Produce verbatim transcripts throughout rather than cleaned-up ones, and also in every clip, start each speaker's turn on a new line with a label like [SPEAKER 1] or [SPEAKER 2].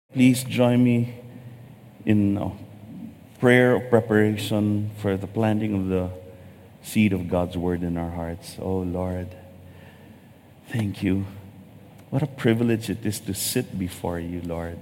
[SPEAKER 1] Please join me in uh, prayer of preparation for the planting of the seed of God's Word in our hearts. Oh Lord, thank you. What a privilege it is to sit before you, Lord.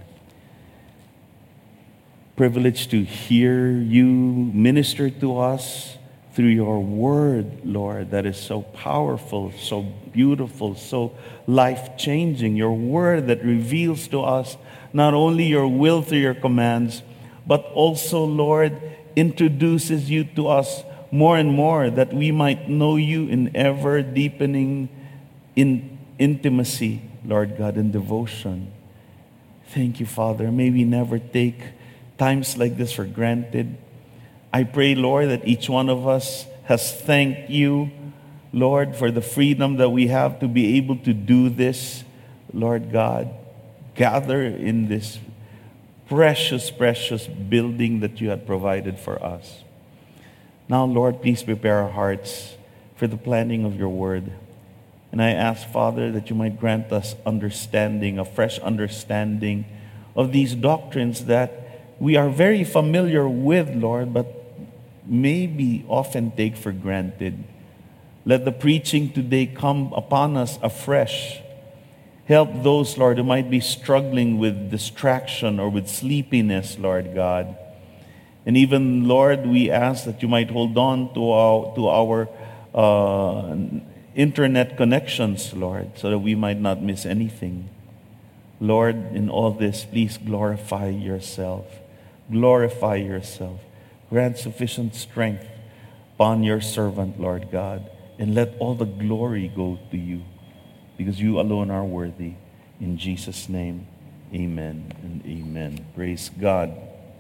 [SPEAKER 1] Privilege to hear you minister to us through your Word, Lord, that is so powerful, so beautiful, so life-changing. Your Word that reveals to us not only your will through your commands, but also, Lord, introduces you to us more and more that we might know you in ever deepening in intimacy, Lord God, in devotion. Thank you, Father. May we never take times like this for granted. I pray, Lord, that each one of us has thanked you, Lord, for the freedom that we have to be able to do this, Lord God. Gather in this precious, precious building that you had provided for us. Now, Lord, please prepare our hearts for the planting of your word. And I ask, Father, that you might grant us understanding, a fresh understanding of these doctrines that we are very familiar with, Lord, but maybe often take for granted. Let the preaching today come upon us afresh. Help those, Lord, who might be struggling with distraction or with sleepiness, Lord God. And even, Lord, we ask that you might hold on to our, to our uh, internet connections, Lord, so that we might not miss anything. Lord, in all this, please glorify yourself. Glorify yourself. Grant sufficient strength upon your servant, Lord God, and let all the glory go to you, because you alone are worthy. In Jesus' name, amen and amen. Praise God.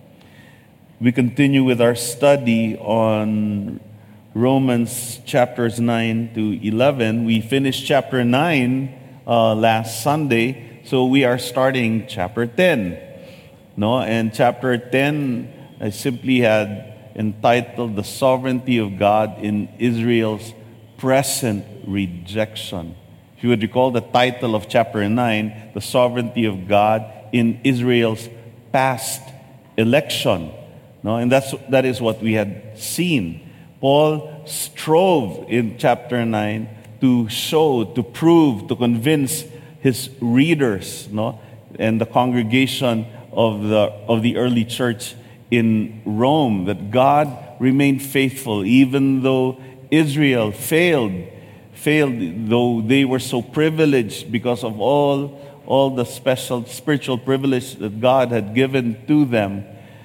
[SPEAKER 1] We continue with our study on Romans chapters nine to eleven. We finished chapter nine uh, last Sunday, so we are starting chapter ten. No, and chapter ten, I simply had entitled The Sovereignty of God in Israel's Present Rejection. If you would recall the title of chapter nine, The Sovereignty of God in Israel's Past Election. No, and that's that is what we had seen. Paul strove in chapter nine to show, to prove, to convince his readers, no, and the congregation of the of the early church in Rome that God remained faithful even though Israel failed. failed, though they were so privileged because of all, all the special spiritual privilege that God had given to them.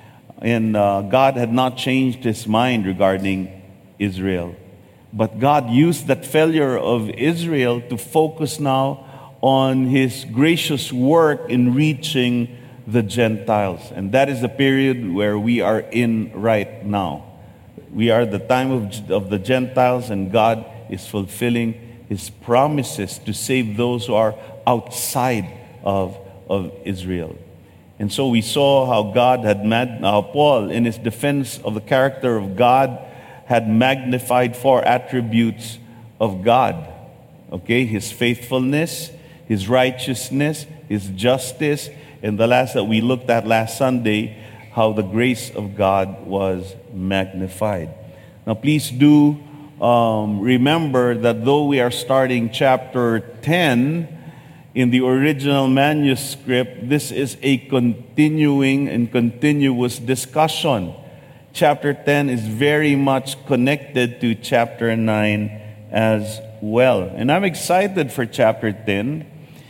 [SPEAKER 1] And uh, God had not changed his mind regarding Israel. But God used that failure of Israel to focus now on his gracious work in reaching the Gentiles. And that is the period where we are in right now. We are the time of, of the Gentiles, and God is fulfilling his promises to save those who are outside of, of Israel. And so we saw how God had, mag- how Paul, in his defense of the character of God, had magnified four attributes of God. Okay, his faithfulness, his righteousness, his justice, and the last that we looked at last Sunday, how the grace of God was magnified. Now please do Um, remember that though we are starting chapter ten in the original manuscript, this is a continuing and continuous discussion. Chapter ten is very much connected to chapter nine as well. And I'm excited for chapter ten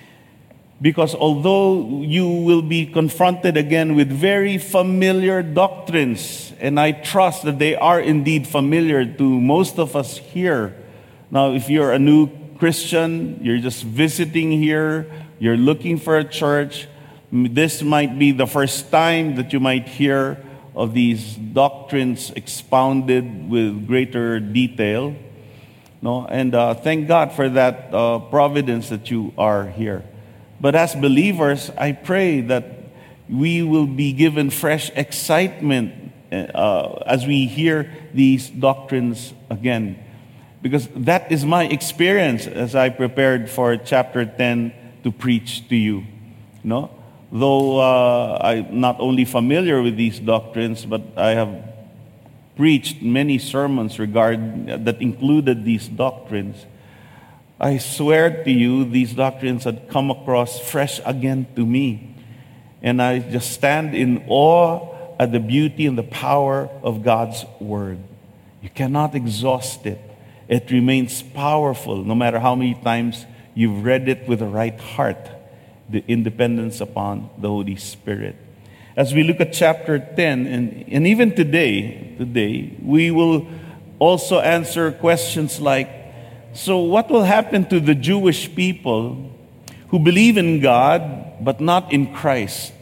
[SPEAKER 1] because although you will be confronted again with very familiar doctrines, and I trust that they are indeed familiar to most of us here. Now, if you're a new Christian, you're just visiting here, you're looking for a church, this might be the first time that you might hear of these doctrines expounded with greater detail. No, and uh, thank God for that uh, providence that you are here. But as believers, I pray that we will be given fresh excitement uh, as we hear these doctrines again. Because that is my experience as I prepared for chapter ten to preach to you. No? though uh, I'm not only familiar with these doctrines, but I have preached many sermons regard that included these doctrines, I swear to you, these doctrines had come across fresh again to me. And I just stand in awe at the beauty and the power of God's Word. You cannot exhaust it. It remains powerful no matter how many times you've read it with the right heart, the independence upon the Holy Spirit. As we look at chapter ten, and, and even today, today, we will also answer questions like, so what will happen to the Jewish people who believe in God but not in Christ?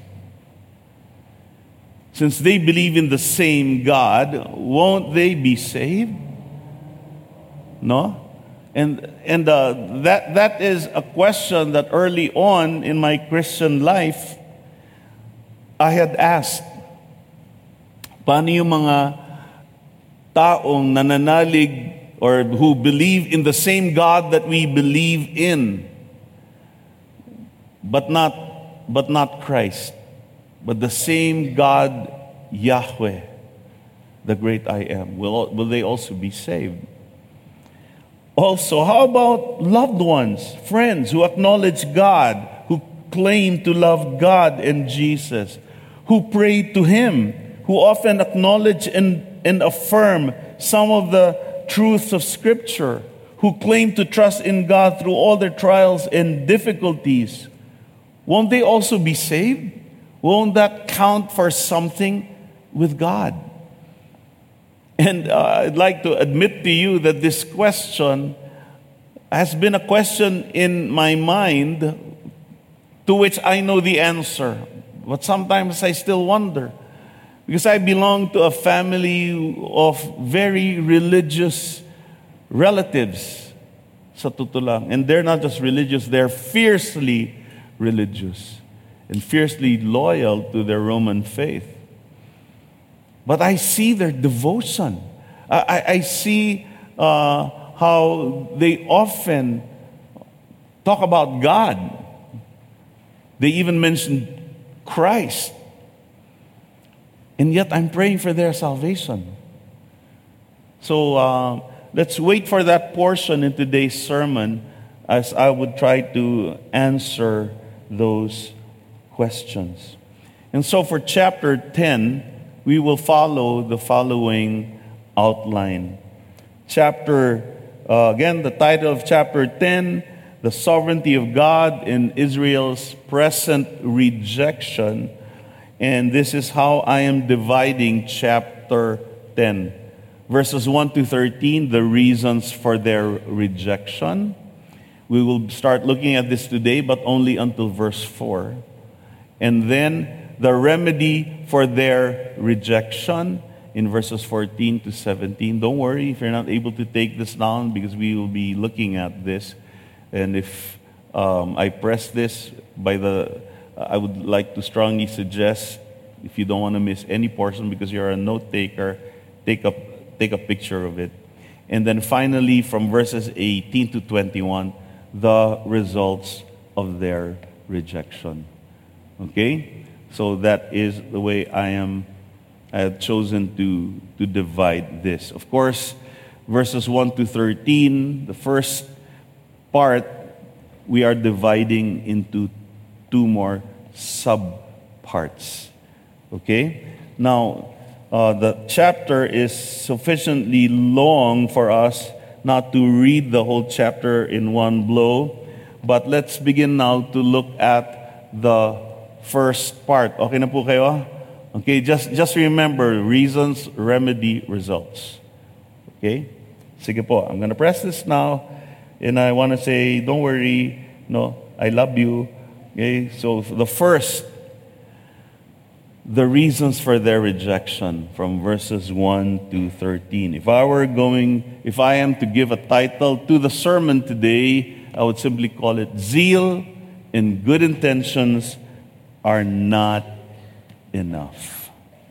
[SPEAKER 1] Since they believe in the same God, won't they be saved? No? And and uh, that that is a question that early on in my Christian life, I had asked. Paano yung mga taong nananalig or who believe in the same God that we believe in, but not but not Christ, but the same God, Yahweh, the great I Am? Will will they also be saved? Also, how about loved ones, friends who acknowledge God, who claim to love God and Jesus, who pray to Him, who often acknowledge and, and affirm some of the truths of Scripture, who claim to trust in God through all their trials and difficulties? Won't they also be saved? Won't that count for something with God? And uh, I'd like to admit to you that this question has been a question in my mind to which I know the answer. But sometimes I still wonder. Because I belong to a family of very religious relatives, sa totoo lang. And they're not just religious, they're fiercely religious and fiercely loyal to their Roman faith. But I see their devotion. I, I, I see uh, how they often talk about God. They even mention Christ. And yet I'm praying for their salvation. So uh, let's wait for that portion in today's sermon as I would try to answer those questions. And so for chapter ten, we will follow the following outline. Chapter, uh, again, the title of chapter ten, The Sovereignty of God in Israel's Present Rejection. And this is how I am dividing chapter ten. Verses one to thirteen, the reasons for their rejection. We will start looking at this today, but only until verse four. And then the remedy for their rejection in verses fourteen to seventeen. Don't worry if you're not able to take this down because we will be looking at this. And if um, I press this by the, I would like to strongly suggest, if you don't want to miss any portion because you're a note taker, take a, take a picture of it. And then finally from verses eighteen to twenty-one, the results of their rejection. Okay? So that is the way I am, I have chosen to, to divide this. Of course, verses one to thirteen, the first part, we are dividing into two more sub-parts. Okay? Now, uh, the chapter is sufficiently long for us not to read the whole chapter in one blow, but let's begin now to look at the first part. Okay na po kayo? Okay, just just remember, reasons, remedy, results. Okay? Sige po, I'm gonna press this now, and I want to say, don't worry, no, I love you. Okay, so the first, the reasons for their rejection from verses one to thirteen. If I were going, if I am to give a title to the sermon today, I would simply call it Zeal and Good Intentions Are Not Enough.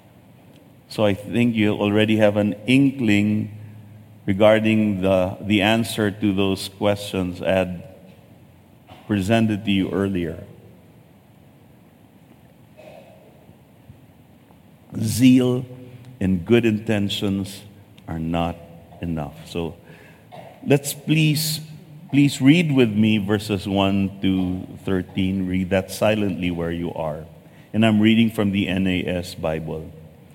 [SPEAKER 1] So I think you already have an inkling regarding the, the answer to those questions I had presented to you earlier. zeal and good intentions are not enough. So let's please, please read with me verses one to thirteen. Read that silently where you are. And I'm reading from the N A S Bible.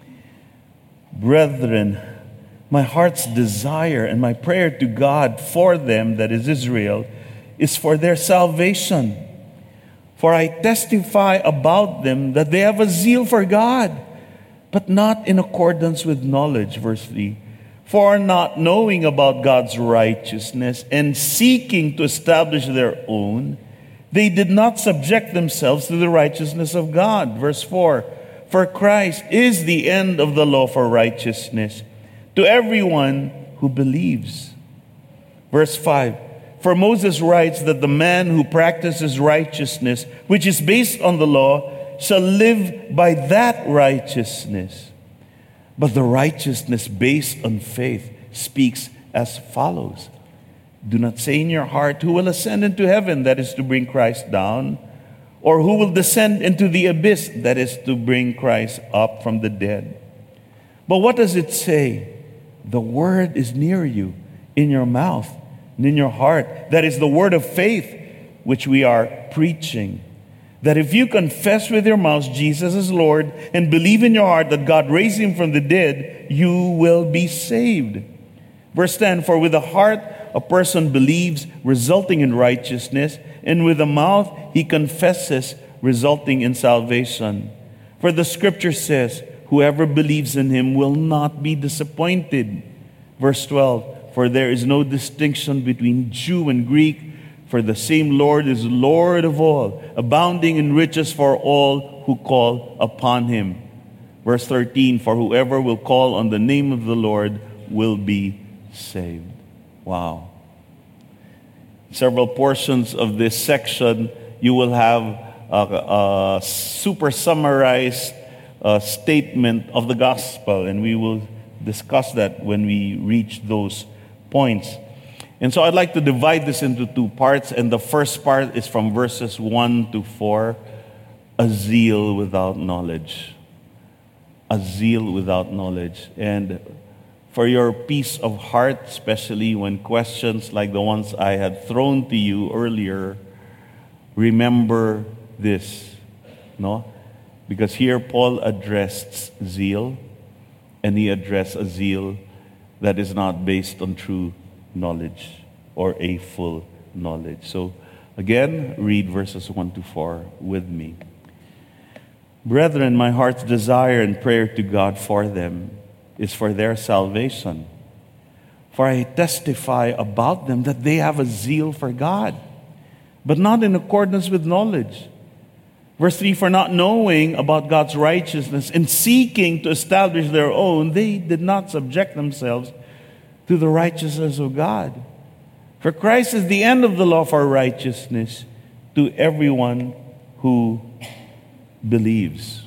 [SPEAKER 1] Brethren, my heart's desire and my prayer to God for them, that is Israel, is for their salvation. For I testify about them that they have a zeal for God, but not in accordance with knowledge. Verse three. For not knowing about God's righteousness and seeking to establish their own, they did not subject themselves to the righteousness of God. Verse four. For Christ is the end of the law for righteousness to everyone who believes. Verse five. For Moses writes that the man who practices righteousness, which is based on the law, shall live by that righteousness. But the righteousness based on faith speaks as follows. Do not say in your heart, who will ascend into heaven, that is to bring Christ down, or who will descend into the abyss, that is to bring Christ up from the dead. But what does it say? The word is near you, in your mouth and in your heart. That is the word of faith which we are preaching. That if you confess with your mouth Jesus is Lord and believe in your heart that God raised him from the dead, you will be saved. Verse ten, for with the heart a person believes, resulting in righteousness, and with the mouth he confesses, resulting in salvation. For the scripture says, whoever believes in him will not be disappointed. Verse twelve, for there is no distinction between Jew and Greek, for the same Lord is Lord of all, abounding in riches for all who call upon him. Verse thirteen, for whoever will call on the name of the Lord will be saved. Wow. Several portions of this section, you will have a, a super summarized uh, statement of the gospel, and we will discuss that when we reach those points. And so I'd like to divide this into two parts, and the first part is from verses one to four, a zeal without knowledge. A zeal without knowledge. And for your peace of heart, especially when questions like the ones I had thrown to you earlier, remember this, no? Because here Paul addressed zeal, and he addressed a zeal that is not based on true knowledge or a full knowledge. So again, read verses one to four with me. Brethren, my heart's desire and prayer to God for them is for their salvation. For I testify about them that they have a zeal for God, but not in accordance with knowledge. Verse three, for not knowing about God's righteousness and seeking to establish their own, they did not subject themselves to the righteousness of God. For Christ is the end of the law for righteousness to everyone who believes.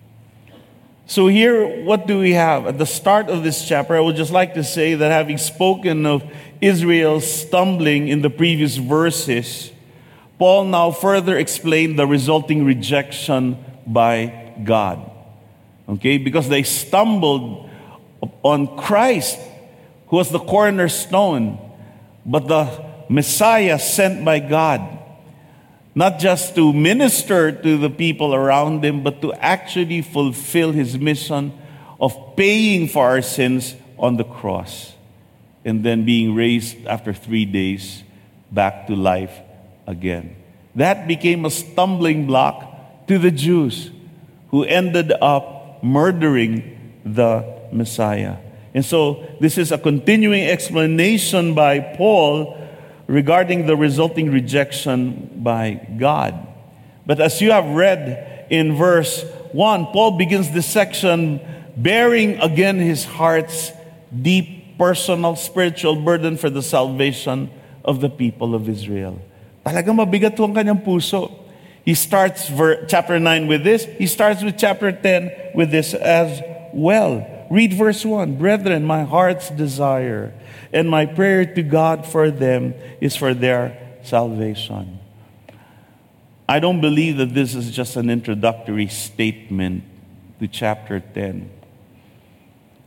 [SPEAKER 1] So here, what do we have? At the start of this chapter, I would just like to say that having spoken of Israel stumbling in the previous verses, Paul now further explained the resulting rejection by God. Okay? Because they stumbled on Christ, who was the cornerstone, but the Messiah sent by God, not just to minister to the people around him, but to actually fulfill his mission of paying for our sins on the cross and then being raised after three days back to life again. That became a stumbling block to the Jews, who ended up murdering the Messiah. And so this is a continuing explanation by Paul regarding the resulting rejection by God. But as you have read in verse one, Paul begins this section bearing again his heart's deep personal spiritual burden for the salvation of the people of Israel. Talagang mabigat ang kanyang puso. He starts ver- chapter nine with this. He starts with chapter ten with this as well. Read verse one. Brethren, my heart's desire and my prayer to God for them is for their salvation. I don't believe that this is just an introductory statement to chapter ten.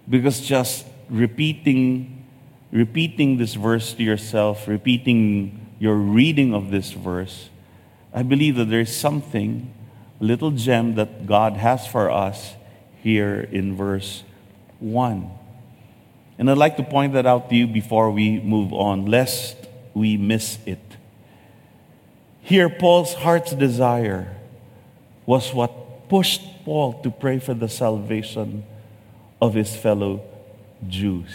[SPEAKER 1] Because just repeating, repeating this verse to yourself, repeating your reading of this verse, I believe that there's something, a little gem that God has for us here in verse one. And I'd like to point that out to you before we move on, lest we miss it. Here, Paul's heart's desire was what pushed Paul to pray for the salvation of his fellow Jews.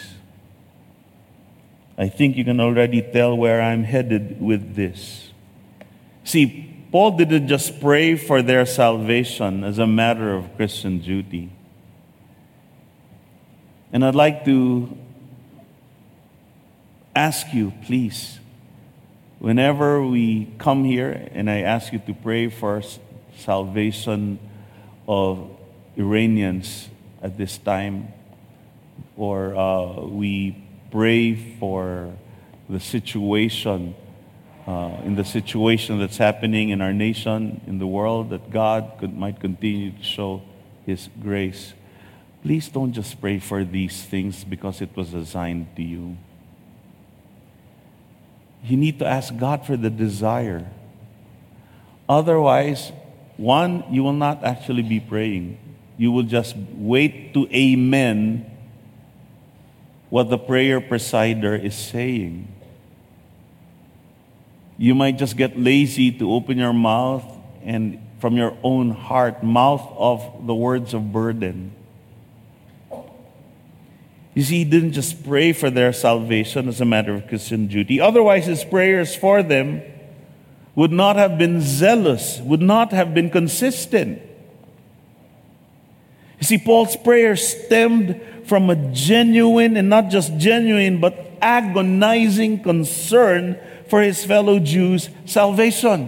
[SPEAKER 1] I think you can already tell where I'm headed with this. See, Paul didn't just pray for their salvation as a matter of Christian duty. And I'd like to ask you, please, whenever we come here and I ask you to pray for salvation of Iranians at this time, or uh, we pray for the situation, uh, in the situation that's happening in our nation, in the world, that God could, might continue to show His grace. Please don't just pray for these things because it was assigned to you. You need to ask God for the desire. Otherwise, one, you will not actually be praying. You will just wait to amen what the prayer presider is saying. You might just get lazy to open your mouth and from your own heart, mouth of the words of burden. You see, he didn't just pray for their salvation as a matter of Christian duty. Otherwise, his prayers for them would not have been zealous, would not have been consistent. You see, Paul's prayer stemmed from a genuine, and not just genuine, but agonizing concern for his fellow Jews' salvation.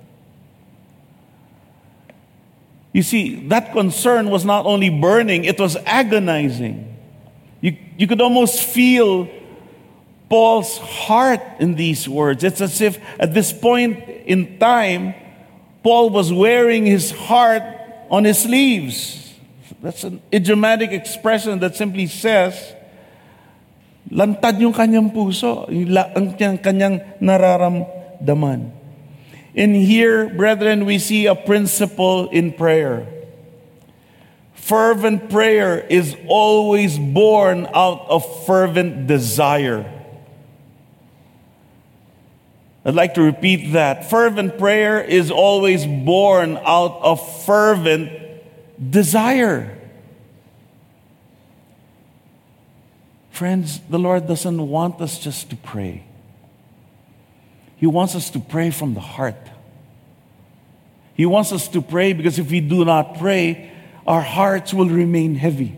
[SPEAKER 1] You see, that concern was not only burning, it was agonizing. You, you could almost feel Paul's heart in these words. It's as if at this point in time, Paul was wearing his heart on his sleeves. That's an idiomatic expression that simply says, lantad yung kanyang puso, ang kanyang nararamdaman. And here, brethren, we see a principle in prayer. Fervent prayer is always born out of fervent desire. I'd like to repeat that. Fervent prayer is always born out of fervent desire. Friends, the Lord doesn't want us just to pray. He wants us to pray from the heart. He wants us to pray because if we do not pray, our hearts will remain heavy.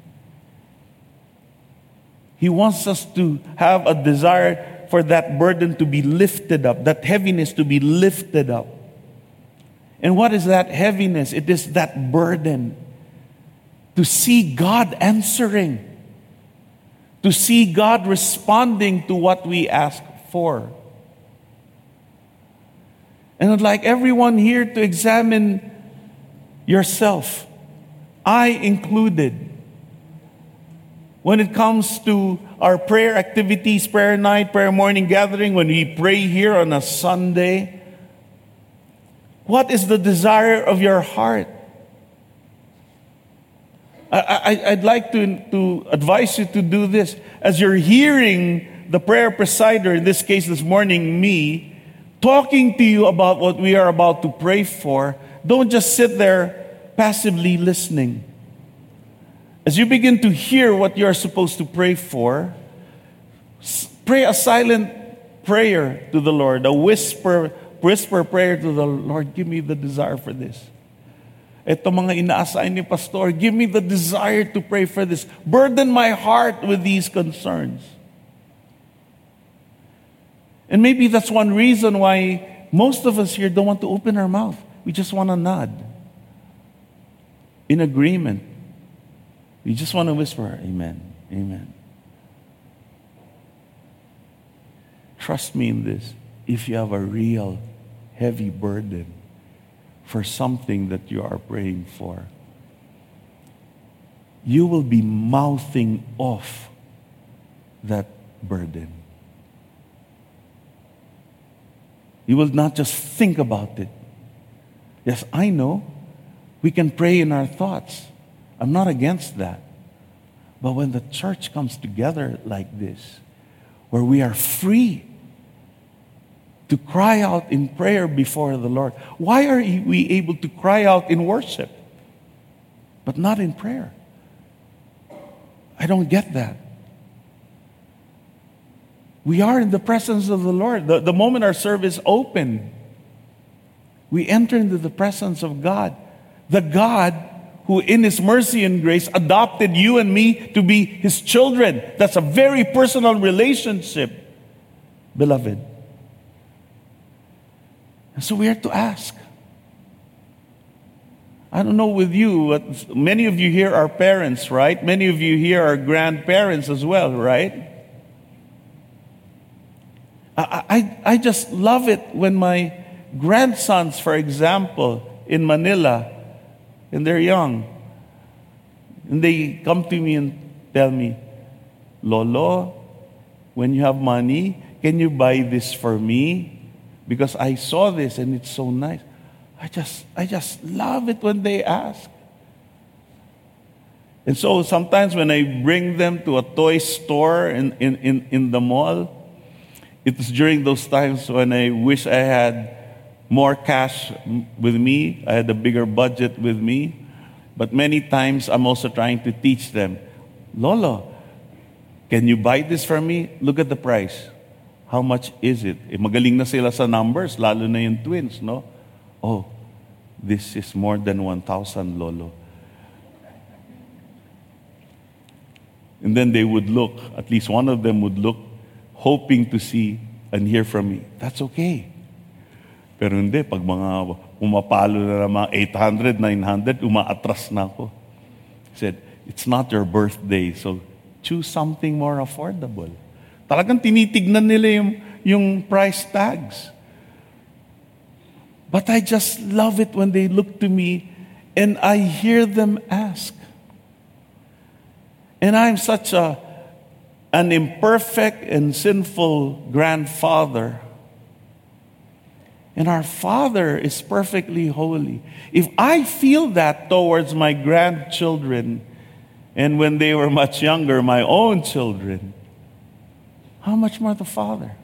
[SPEAKER 1] He wants us to have a desire for that burden to be lifted up, that heaviness to be lifted up. And what is that heaviness? It is that burden to see God answering, to see God responding to what we ask for. And I'd like everyone here to examine yourself, I included. When it comes to our prayer activities, prayer night, prayer morning gathering, when we pray here on a Sunday, what is the desire of your heart? I, I, I'd like to, to advise you to do this. As you're hearing the prayer presider, in this case this morning, me, talking to you about what we are about to pray for, don't just sit there passively listening. As you begin to hear what you are supposed to pray for, pray a silent prayer to the Lord, a whisper, whisper prayer to the Lord. Give me the desire for this. Ito mga ina-assign ni Pastor, give me the desire to pray for this. Burden my heart with these concerns. And maybe that's one reason why most of us here don't want to open our mouth. We just want to nod in agreement. We just want to whisper, amen, amen. Trust me in this. If you have a real heavy burden for something that you are praying for, you will be mouthing off that burden. You will not just think about it. Yes, I know. We can pray in our thoughts. I'm not against that. But when the church comes together like this, where we are free to cry out in prayer before the Lord, why are we able to cry out in worship, but not in prayer? I don't get that. We are in the presence of the Lord. The, the moment our service open, we enter into the presence of God. The God who in His mercy and grace adopted you and me to be His children. That's a very personal relationship, beloved. And so we are to ask. I don't know with you, but many of you here are parents, right? Many of you here are grandparents as well, right? I, I, I just love it when my grandsons, for example, in Manila, and they're young, and they come to me and tell me, Lolo, when you have money, can you buy this for me? Because I saw this and it's so nice. I just, I just love it when they ask. And so sometimes when I bring them to a toy store in, in, in, in the mall, it's during those times when I wish I had more cash with me, I had a bigger budget with me. But many times I'm also trying to teach them, Lolo, can you buy this for me? Look at the price. How much is it? Eh, magaling na sila sa numbers, lalo na yung twins, no? Oh, this is more than one thousand, Lolo. And then they would look, at least one of them would look, hoping to see and hear from me. That's okay. Pero hindi, pag mga umapalo na ng mga eight hundred, nine hundred, umaatras na ako. He said, it's not your birthday, so choose something more affordable. Talagang tinitignan nila yung, yung price tags. But I just love it when they look to me and I hear them ask. And I'm such a an imperfect and sinful grandfather. And our Father is perfectly holy. If I feel that towards my grandchildren, and when they were much younger, my own children, how much more the Father?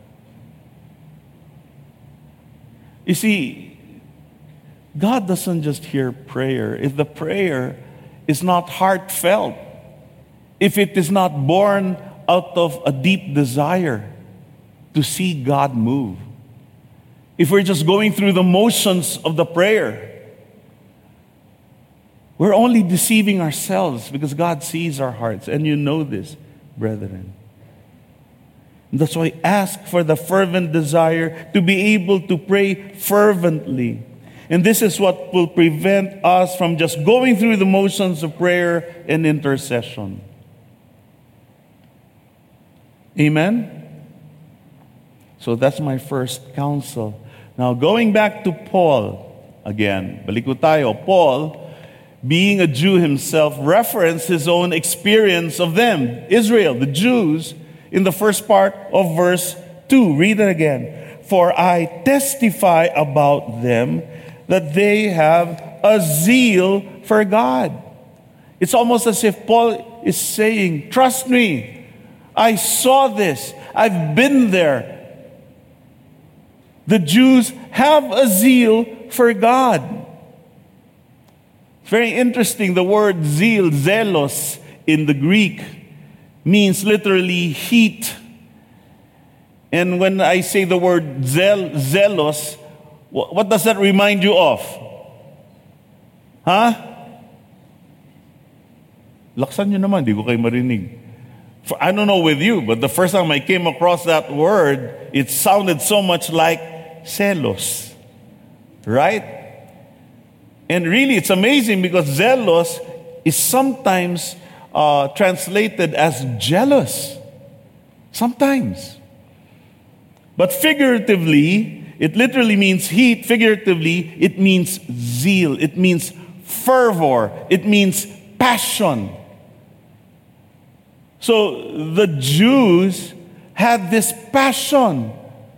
[SPEAKER 1] You see, God doesn't just hear prayer. If the prayer is not heartfelt, if it is not born out of a deep desire to see God move, if we're just going through the motions of the prayer, we're only deceiving ourselves because God sees our hearts. And you know this, brethren. And that's why ask for the fervent desire to be able to pray fervently. And this is what will prevent us from just going through the motions of prayer and intercession. Amen? So that's my first counsel. Now, going back to Paul, again, balik ko tayo, Paul, being a Jew himself, referenced his own experience of them, Israel, the Jews, in the first part of verse two. Read it again. For I testify about them that they have a zeal for God. It's almost as if Paul is saying, trust me, I saw this, I've been there. The Jews have a zeal for God. It's very interesting. The word zeal, zelos, in the Greek means literally heat. And when I say the word zel, zelos, what does that remind you of? Huh? Laksan nyo naman, di ko kayo marinig. For, I don't know with you, but the first time I came across that word, it sounded so much like zelos, right? And really, it's amazing because zelos is sometimes uh, translated as jealous. Sometimes. But figuratively, it literally means heat. Figuratively, it means zeal. It means fervor. It means passion. So the Jews had this passion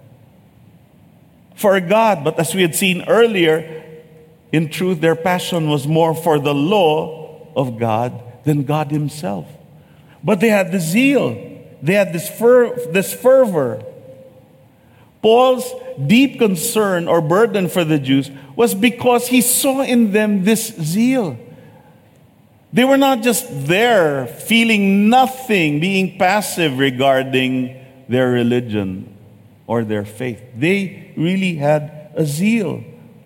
[SPEAKER 1] for God, but as we had seen earlier, in truth, their passion was more for the law of God than God Himself. But they had the zeal, they had this, fer- this fervor. Paul's deep concern or burden for the Jews was because he saw in them this zeal. They were not just there feeling nothing, being passive regarding their religion or their faith. They really had a zeal.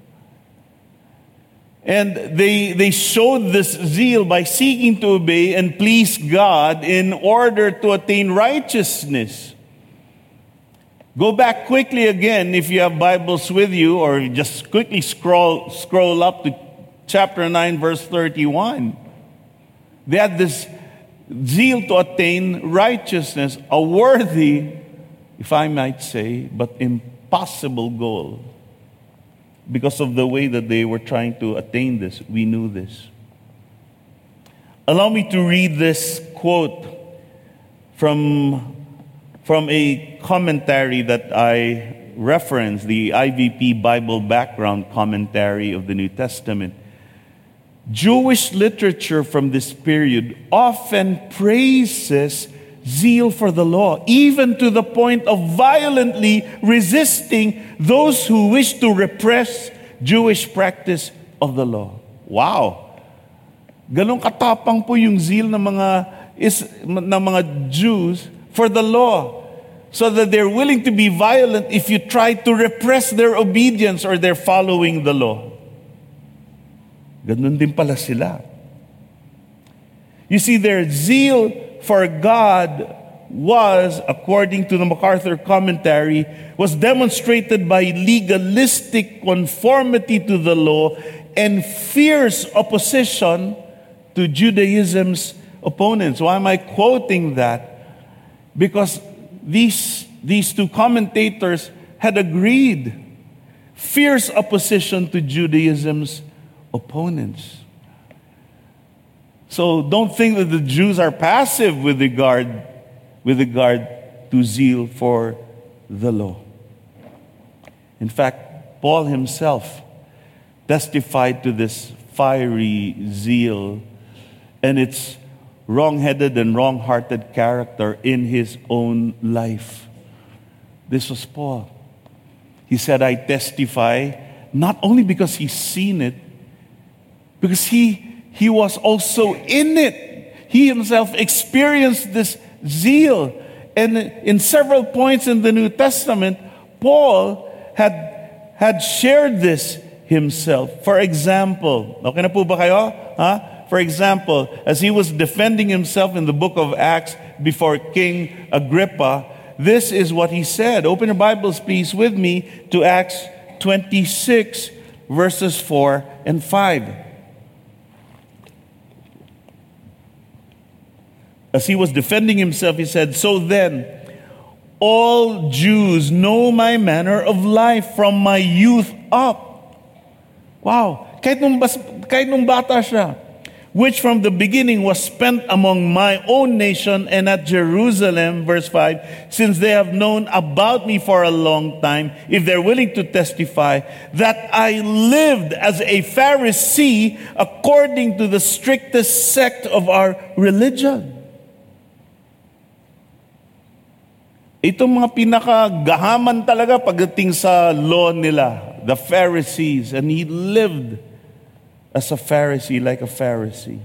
[SPEAKER 1] And they, they showed this zeal by seeking to obey and please God in order to attain righteousness. Go back quickly again if you have Bibles with you, or just quickly scroll, scroll up to chapter nine, verse thirty-one. They had this zeal to attain righteousness, a worthy, if I might say, but impossible goal. Because of the way that they were trying to attain this, we knew this. Allow me to read this quote from, from a commentary that I referenced, the I V P Bible Background Commentary of the New Testament. Jewish literature from this period often praises zeal for the law, even to the point of violently resisting those who wish to repress Jewish practice of the law. Wow! Ganong katapang po yung zeal ng mga, is, ng mga Jews for the law, so that they're willing to be violent if you try to repress their obedience or their following the law. Ganun din pala sila. You see, their zeal for God was, according to the MacArthur commentary, was demonstrated by legalistic conformity to the law and fierce opposition to Judaism's opponents. Why am I quoting that? Because these, these two commentators had agreed. Fierce opposition to Judaism's opponents. So don't think that the Jews are passive with regard, with regard to zeal for the law. In fact, Paul himself testified to this fiery zeal and its wrong-headed and wrong-hearted character in his own life. This was Paul. He said, I testify, not only because he's seen it, because he He was also in it. He himself experienced this zeal. And in several points in the New Testament, Paul had, had shared this himself. For example, okay na po ba kayo? Huh? For example, as he was defending himself in the book of Acts before King Agrippa, this is what he said. Open your Bibles, please, with me to Acts twenty-six, verses four and five. As he was defending himself, he said, so then, all Jews know my manner of life from my youth up. Wow. Kahit nung, bas, kahit nung bata siya, which from the beginning was spent among my own nation and at Jerusalem, verse five, since they have known about me for a long time, if they're willing to testify, that I lived as a Pharisee according to the strictest sect of our religion. Itong mga pinakagahaman talaga pagdating sa law nila, the Pharisees, and he lived as a Pharisee, like a Pharisee.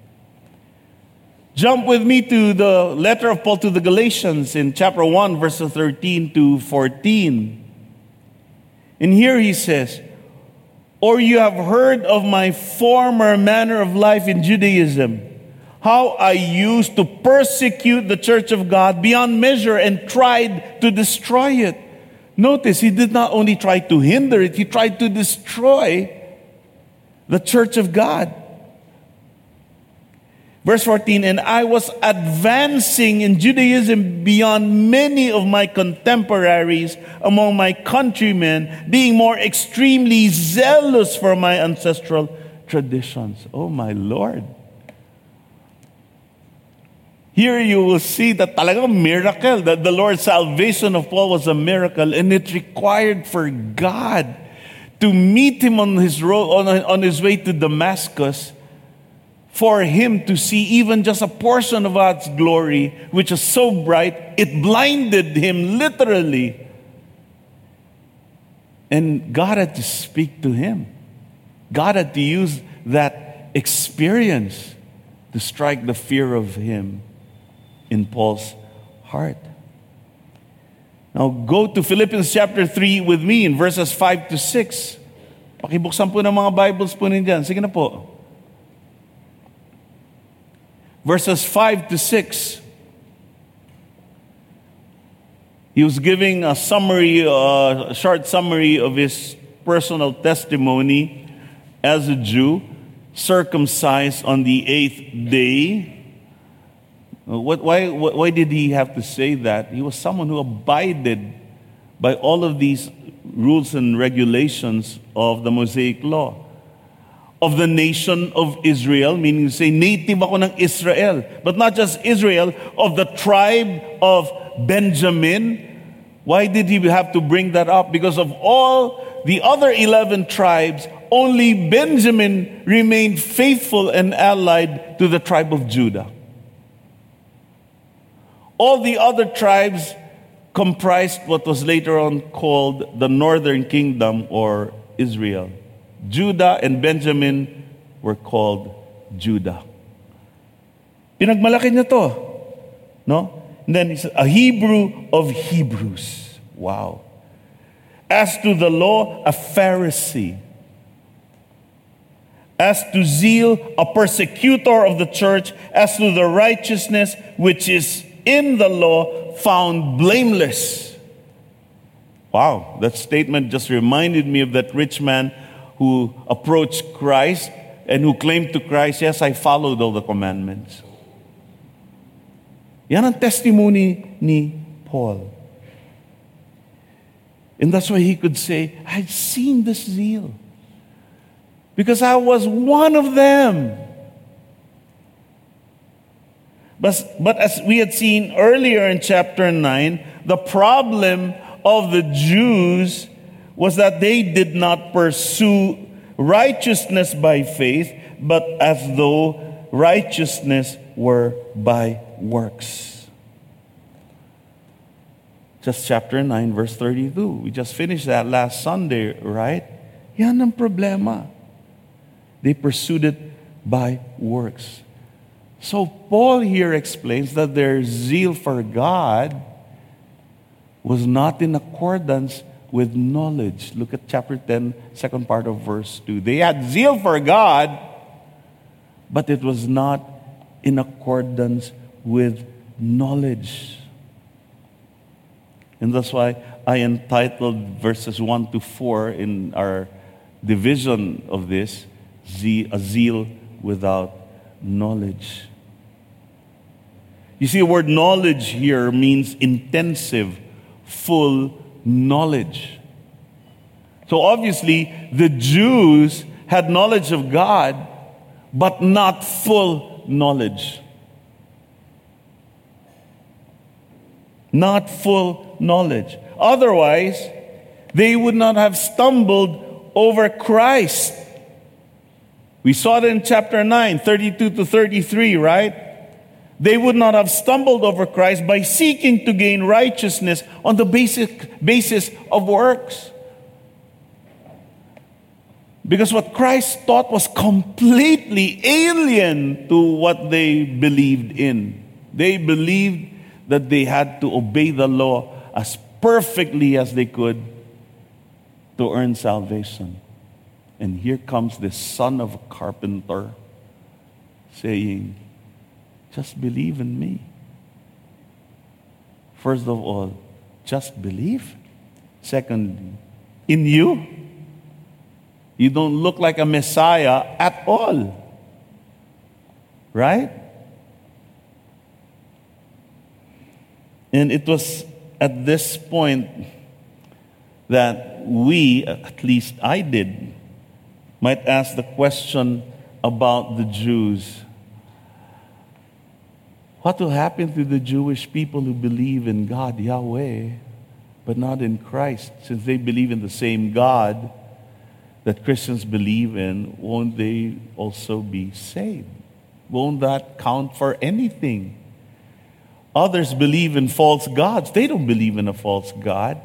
[SPEAKER 1] Jump with me to the letter of Paul to the Galatians in chapter one, verses thirteen to fourteen. And here he says, or you have heard of my former manner of life in Judaism, how I used to persecute the church of God beyond measure and tried to destroy it. Notice, he did not only try to hinder it, he tried to destroy the church of God. Verse fourteen, and I was advancing in Judaism beyond many of my contemporaries among my countrymen, being more extremely zealous for my ancestral traditions. Oh my Lord. Here you will see that talagang miracle, that the Lord's salvation of Paul was a miracle, and it required for God to meet him on his road, on, on his way to Damascus, for him to see even just a portion of God's glory, which is so bright, it blinded him literally. And God had to speak to him. God had to use that experience to strike the fear of him in Paul's heart. Now go to Philippians chapter three with me in verses five to six. Pakibuksan po ng mga Bibles po ninyan. Sige na po. Verses five to six. He was giving a summary, uh, a short summary of his personal testimony as a Jew, circumcised on the eighth day. What, why, why did he have to say that? He was someone who abided by all of these rules and regulations of the Mosaic law. Of the nation of Israel, meaning say, native ako ng Israel. But not just Israel, of the tribe of Benjamin. Why did he have to bring that up? Because of all the other eleven tribes, only Benjamin remained faithful and allied to the tribe of Judah. All the other tribes comprised what was later on called the Northern Kingdom or Israel. Judah and Benjamin were called Judah. Pinagmalaki niya to. No? And then he said, a Hebrew of Hebrews. Wow. As to the law, a Pharisee. As to zeal, a persecutor of the church. As to the righteousness which is in the law, found blameless. Wow, that statement just reminded me of that rich man who approached Christ and who claimed to Christ, yes, I followed all the commandments. Yan ang testimony ni Paul. And that's why he could say, I've seen this zeal. Because I was one of them. But, but as we had seen earlier in chapter nine, the problem of the Jews was that they did not pursue righteousness by faith, but as though righteousness were by works. Just chapter nine, verse thirty-two. We just finished that last Sunday, right? Yan ang problema. They pursued it by works. So Paul here explains that their zeal for God was not in accordance with knowledge. Look at chapter ten, second part of verse two. They had zeal for God, but it was not in accordance with knowledge. And that's why I entitled verses one to four in our division of this, a zeal without knowledge. You see, the word knowledge here means intensive, full knowledge. So obviously, the Jews had knowledge of God, but not full knowledge. Not full knowledge. Otherwise, they would not have stumbled over Christ. We saw it in chapter nine, thirty-two to thirty-three, right? They would not have stumbled over Christ by seeking to gain righteousness on the basic basis of works. Because what Christ taught was completely alien to what they believed in. They believed that they had to obey the law as perfectly as they could to earn salvation. And here comes this son of a carpenter saying, just believe in me. First of all, just believe. Secondly, in you, you don't look like a Messiah at all. Right? And it was at this point that we, at least I did, might ask the question about the Jews. What will happen to the Jewish people who believe in God, Yahweh, but not in Christ? Since they believe in the same God that Christians believe in, won't they also be saved? Won't that count for anything? Others believe in false gods. They don't believe in a false God.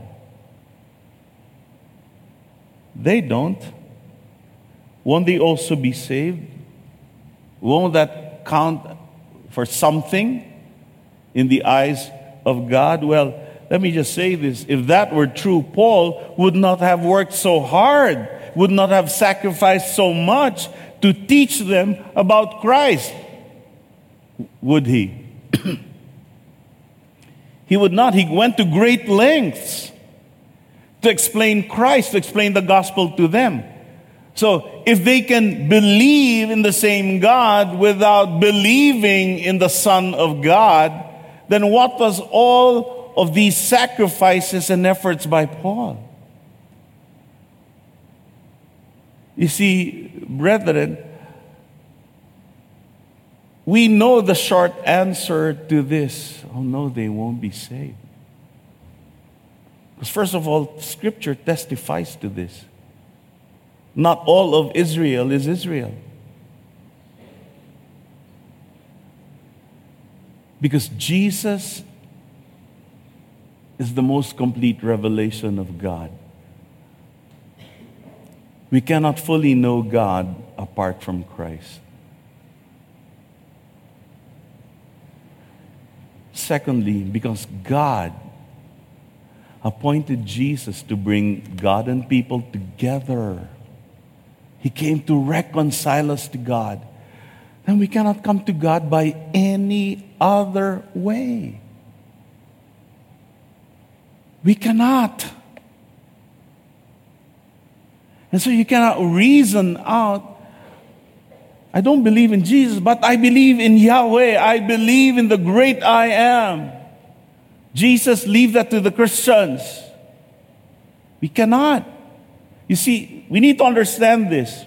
[SPEAKER 1] They don't. Won't they also be saved? Won't that count for something in the eyes of God? Well, let me just say this. If that were true, Paul would not have worked so hard, would not have sacrificed so much to teach them about Christ. Would he? He would not. He went to great lengths to explain Christ, to explain the gospel to them. So if they can believe in the same God without believing in the Son of God, then what was all of these sacrifices and efforts by Paul? You see, brethren, we know the short answer to this. Oh no, they won't be saved. Because first of all, Scripture testifies to this. Not all of Israel is Israel. Because Jesus is the most complete revelation of God. We cannot fully know God apart from Christ. Secondly, because God appointed Jesus to bring God and people together. He came to reconcile us to God. Then we cannot come to God by any other way. We cannot. And so you cannot reason out, I don't believe in Jesus, but I believe in Yahweh. I believe in the great I am. Jesus, leave that to the Christians. We cannot. You see, we need to understand this.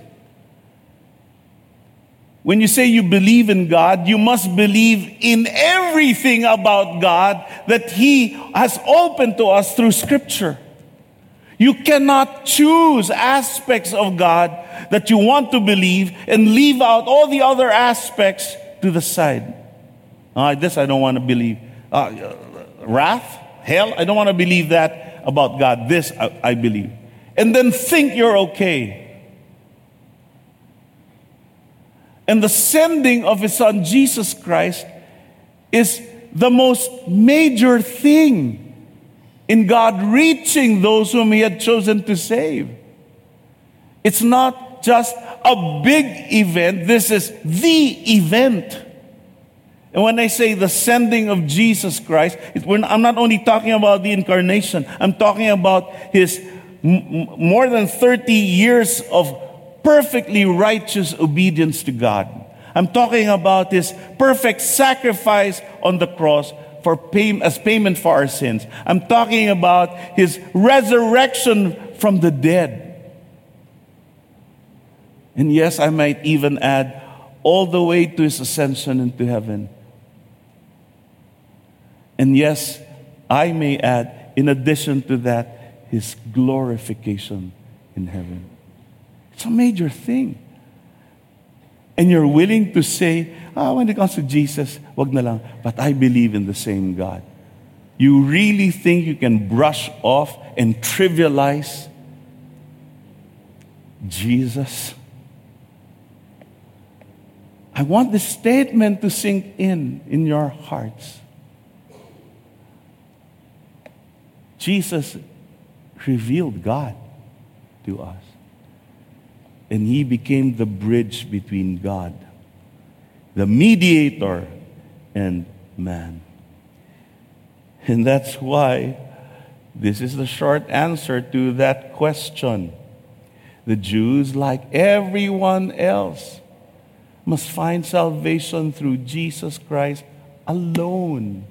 [SPEAKER 1] When you say you believe in God, you must believe in everything about God that He has opened to us through Scripture. You cannot choose aspects of God that you want to believe and leave out all the other aspects to the side. Uh, this I don't want to believe. Uh, wrath, hell, I don't want to believe that about God. This I, I believe. And then think you're okay. And the sending of His Son, Jesus Christ, is the most major thing in God reaching those whom He had chosen to save. It's not just a big event. This is the event. And when I say the sending of Jesus Christ, it, we're, I'm not only talking about the incarnation. I'm talking about His m- more than thirty years of perfectly righteous obedience to God. I'm talking about His perfect sacrifice on the cross for pay, as payment for our sins. I'm talking about His resurrection from the dead. And yes, I might even add all the way to His ascension into heaven. And yes, I may add, in addition to that, His glorification in heaven. It's a major thing. And you're willing to say, ah, when it comes to Jesus, wag na lang, but I believe in the same God. You really think you can brush off and trivialize Jesus? I want this statement to sink in in your hearts. Jesus revealed God to us. And He became the bridge between God, the mediator, and man. And that's why this is the short answer to that question. The Jews, like everyone else, must find salvation through Jesus Christ alone.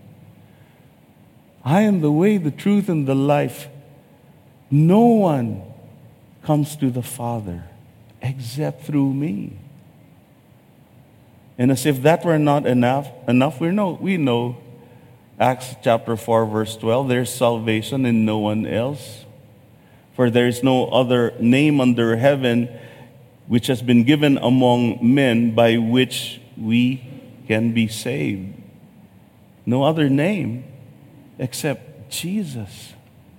[SPEAKER 1] I am the way, the truth, and the life. No one comes to the Father except through me. And as if that were not enough, enough we know, we know Acts chapter four, verse twelve, there's salvation in no one else. For there is no other name under heaven which has been given among men by which we can be saved. No other name except Jesus.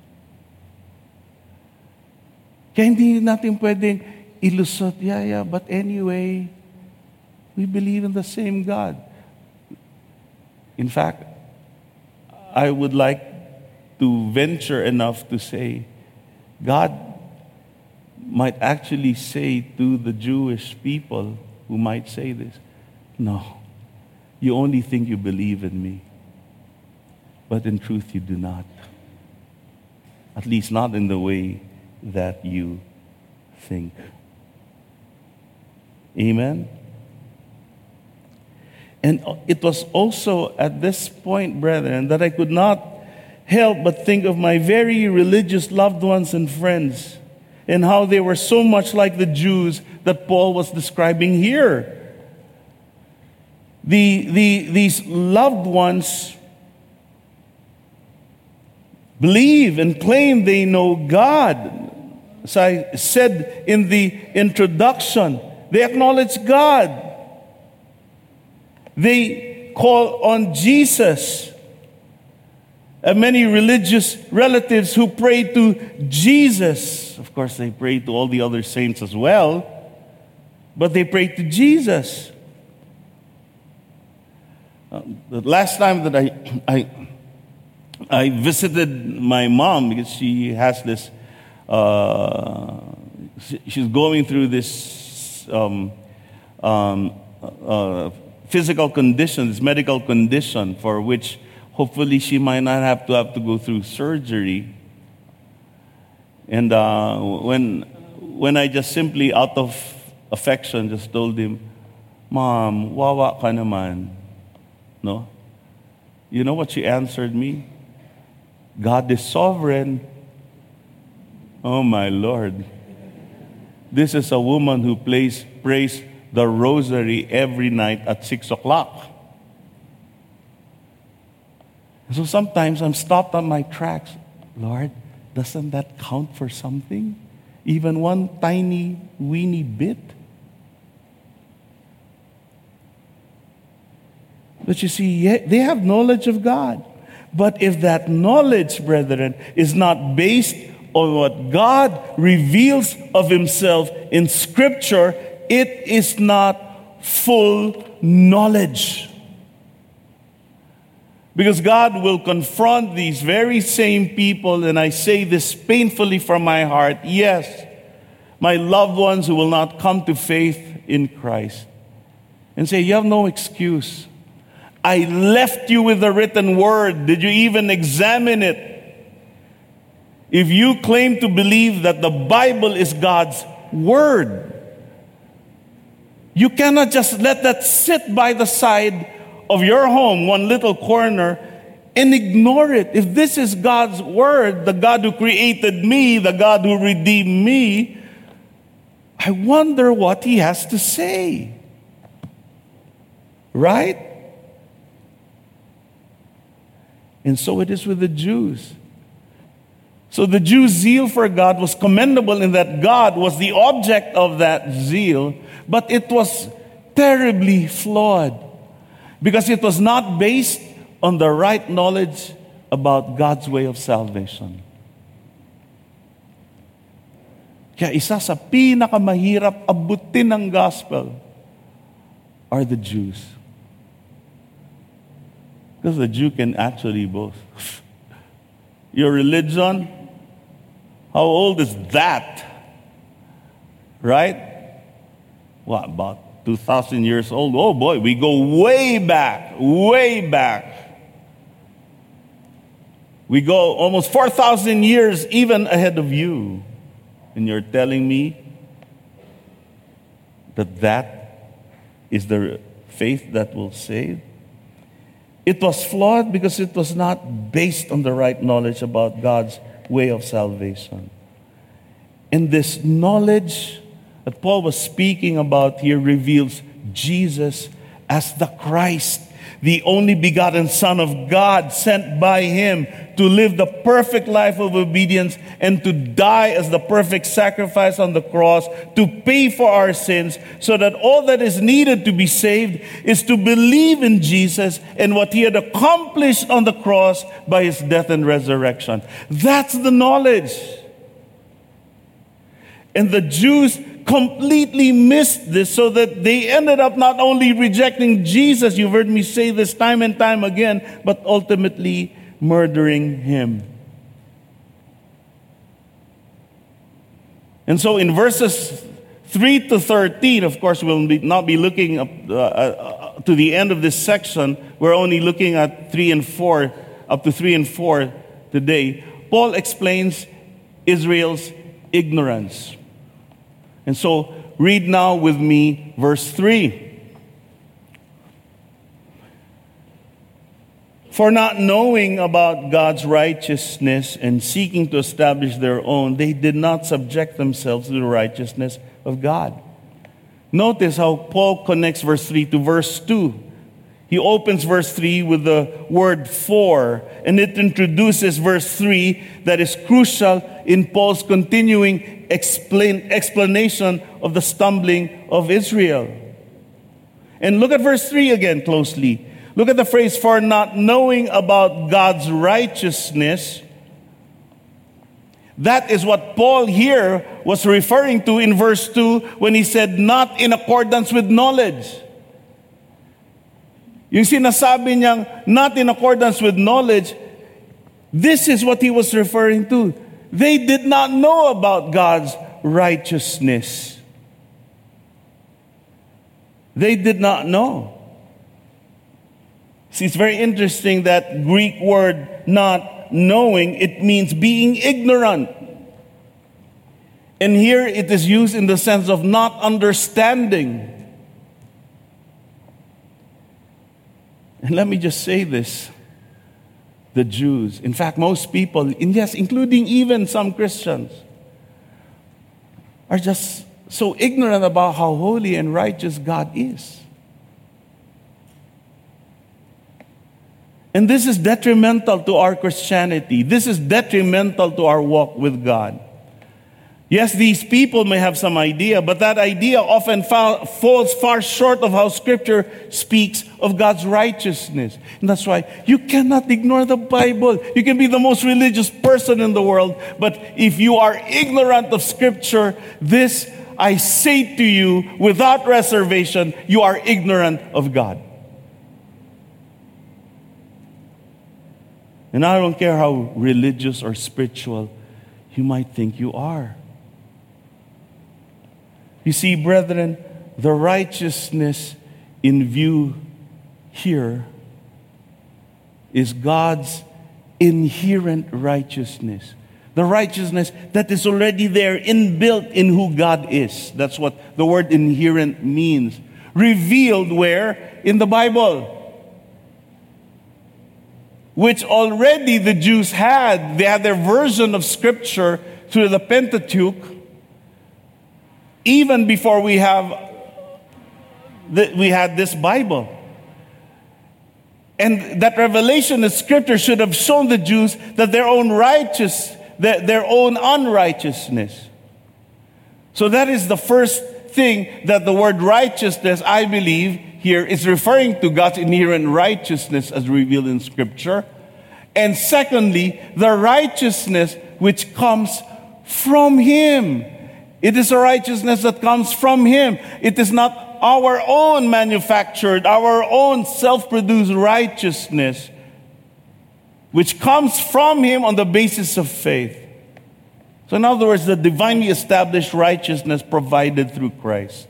[SPEAKER 1] Kaya hindi natin pwedeng ilusot, yeah, yeah, but anyway, we believe in the same God. In fact, I would like to venture enough to say, God might actually say to the Jewish people who might say this, no, you only think you believe in me, but in truth you do not. At least not in the way that you think. Amen? And it was also at this point, brethren, that I could not help but think of my very religious loved ones and friends and how they were so much like the Jews that Paul was describing here. The, the, these loved ones believe and claim they know God. As I said in the introduction, they acknowledge God. They call on Jesus. And many religious relatives who pray to Jesus. Of course, they pray to all the other saints as well, but they pray to Jesus. Uh, the last time that I, I, I visited my mom, because she has this, uh, she's going through this um, um, uh, physical condition, this medical condition for which hopefully she might not have to have to go through surgery. And uh, when when I just simply out of affection just told him, Mom, wawa ka naman. No? You know what she answered me? God is sovereign. Oh my Lord. This is a woman who plays, prays the rosary every night at six o'clock. So sometimes I'm stopped on my tracks. Lord, doesn't that count for something? Even one tiny, weeny bit? But you see, they have knowledge of God. But if that knowledge, brethren, is not based on what God reveals of Himself in Scripture, it is not full knowledge. Because God will confront these very same people, and I say this painfully from my heart, yes, my loved ones who will not come to faith in Christ, and say, you have no excuse. I left you with the written word. Did you even examine it? If you claim to believe that the Bible is God's word, you cannot just let that sit by the side of your home, one little corner, and ignore it. If this is God's word, the God who created me, the God who redeemed me, I wonder what He has to say. Right? And so it is with the Jews. So the Jews' zeal for God was commendable in that God was the object of that zeal, but it was terribly flawed because it was not based on the right knowledge about God's way of salvation. Kaya isa sa pinakamahirap abutin ng gospel are the Jews. Because the Jew can actually boast. Your religion, how old is that? Right? What, about two thousand years old? Oh boy, we go way back, way back. We go almost four thousand years even ahead of you. And you're telling me that that is the faith that will save? It was flawed because it was not based on the right knowledge about God's way of salvation. And this knowledge that Paul was speaking about here reveals Jesus as the Christ, the only begotten Son of God, sent by Him to live the perfect life of obedience and to die as the perfect sacrifice on the cross to pay for our sins, so that all that is needed to be saved is to believe in Jesus and what He had accomplished on the cross by His death and resurrection. That's the knowledge. And the Jews completely missed this, so that they ended up not only rejecting Jesus, you've heard me say this time and time again, but ultimately murdering Him. And so in verses three to thirteen, of course, we'll be, not be looking up, uh, uh, to the end of this section. We're only looking at three and four, up to three and four today. Paul explains Israel's ignorance. And so, read now with me verse three. For not knowing about God's righteousness and seeking to establish their own, they did not subject themselves to the righteousness of God. Notice how Paul connects verse three to verse two. He opens verse three with the word for, and it introduces verse three that is crucial in Paul's continuing explain, explanation of the stumbling of Israel. And look at verse three again closely. Look at the phrase, for not knowing about God's righteousness. That is what Paul here was referring to in verse two when he said, not in accordance with knowledge. Yung sinasabi niyang not in accordance with knowledge, this is what he was referring to. They did not know about God's righteousness. They did not know. See, it's very interesting that Greek word not knowing, it means being ignorant. And here it is used in the sense of not understanding. And let me just say this. The Jews, in fact, most people, and yes, including even some Christians, are just so ignorant about how holy and righteous God is. And this is detrimental to our Christianity. This is detrimental to our walk with God. Yes, these people may have some idea, but that idea often fa- falls far short of how Scripture speaks of God's righteousness. And that's why you cannot ignore the Bible. You can be the most religious person in the world, but if you are ignorant of Scripture, this I say to you without reservation, you are ignorant of God. And I don't care how religious or spiritual you might think you are. You see, brethren, the righteousness in view here is God's inherent righteousness. The righteousness that is already there, inbuilt in who God is. That's what the word inherent means. Revealed where? In the Bible. Which already the Jews had. They had their version of Scripture through the Pentateuch. Even before we have the, we had this Bible. And that revelation of Scripture should have shown the Jews that their own righteous, their, their own unrighteousness. So that is the first thing that the word righteousness, I believe, here is referring to God's inherent righteousness as revealed in Scripture. And secondly, the righteousness which comes from Him. It is a righteousness that comes from Him. It is not our own manufactured, our own self-produced righteousness, which comes from Him on the basis of faith. So in other words, the divinely established righteousness provided through Christ.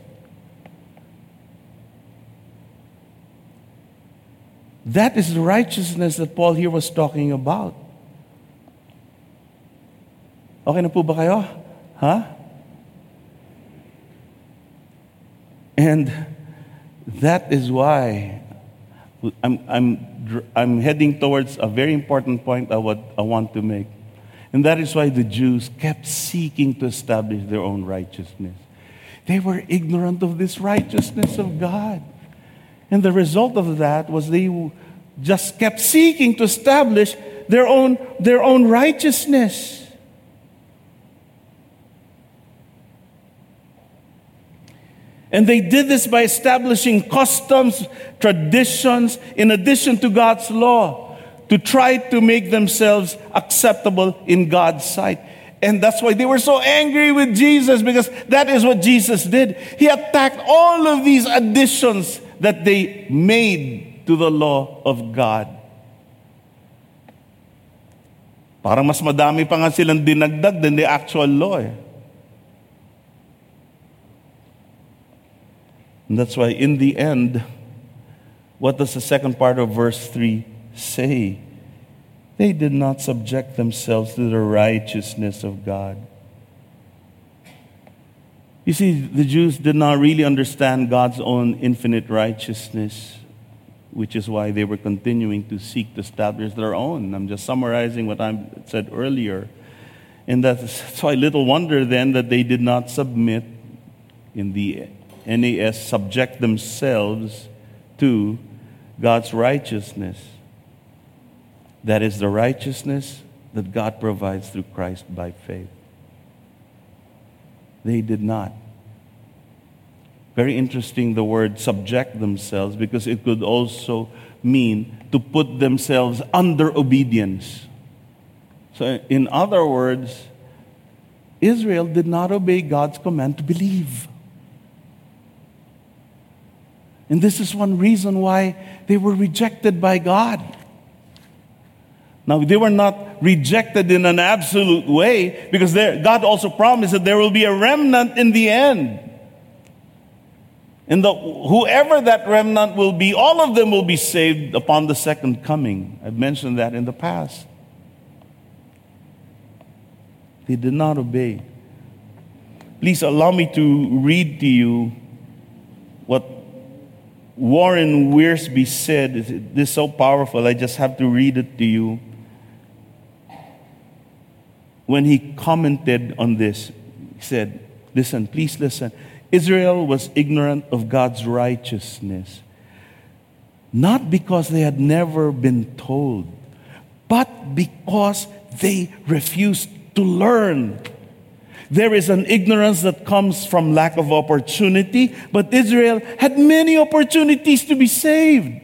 [SPEAKER 1] That is the righteousness that Paul here was talking about. Okay na po ba kayo? Huh? And that is why I'm, I'm, I'm heading towards a very important point I, would, I want to make. And that is why the Jews kept seeking to establish their own righteousness. They were ignorant of this righteousness of God. And the result of that was they just kept seeking to establish their own, their own righteousness. And they did this by establishing customs, traditions, in addition to God's law, to try to make themselves acceptable in God's sight. And that's why they were so angry with Jesus, because that is what Jesus did. He attacked all of these additions that they made to the law of God. Parang mas madami pa nga silang dinagdag than the actual law. Eh. And that's why in the end, what does the second part of verse three say? They did not subject themselves to the righteousness of God. You see, the Jews did not really understand God's own infinite righteousness, which is why they were continuing to seek to establish their own. I'm just summarizing what I said earlier. And that's why little wonder then that they did not submit, in the N A S, subject themselves to God's righteousness. That is the righteousness that God provides through Christ by faith. They did not. Very interesting, the word subject themselves, because it could also mean to put themselves under obedience. So in other words, Israel did not obey God's command to believe. And this is one reason why they were rejected by God. Now, they were not rejected in an absolute way, because there, God also promised that there will be a remnant in the end. And the, whoever that remnant will be, all of them will be saved upon the second coming. I've mentioned that in the past. They did not obey. Please allow me to read to you what Warren Wiersbe said. This is so powerful, I just have to read it to you. When he commented on this, he said, listen, please listen. Israel was ignorant of God's righteousness, not because they had never been told, but because they refused to learn. There is an ignorance that comes from lack of opportunity, but Israel had many opportunities to be saved.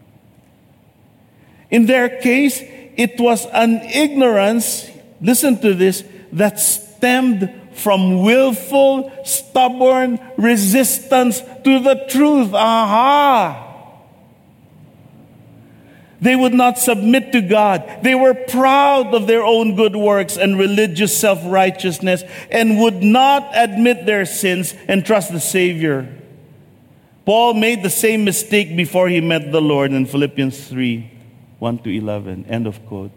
[SPEAKER 1] In their case, it was an ignorance, listen to this, that stemmed from willful, stubborn resistance to the truth. Aha! They would not submit to God. They were proud of their own good works and religious self-righteousness, and would not admit their sins and trust the Savior. Paul made the same mistake before he met the Lord in Philippians three, one to eleven. End of quote.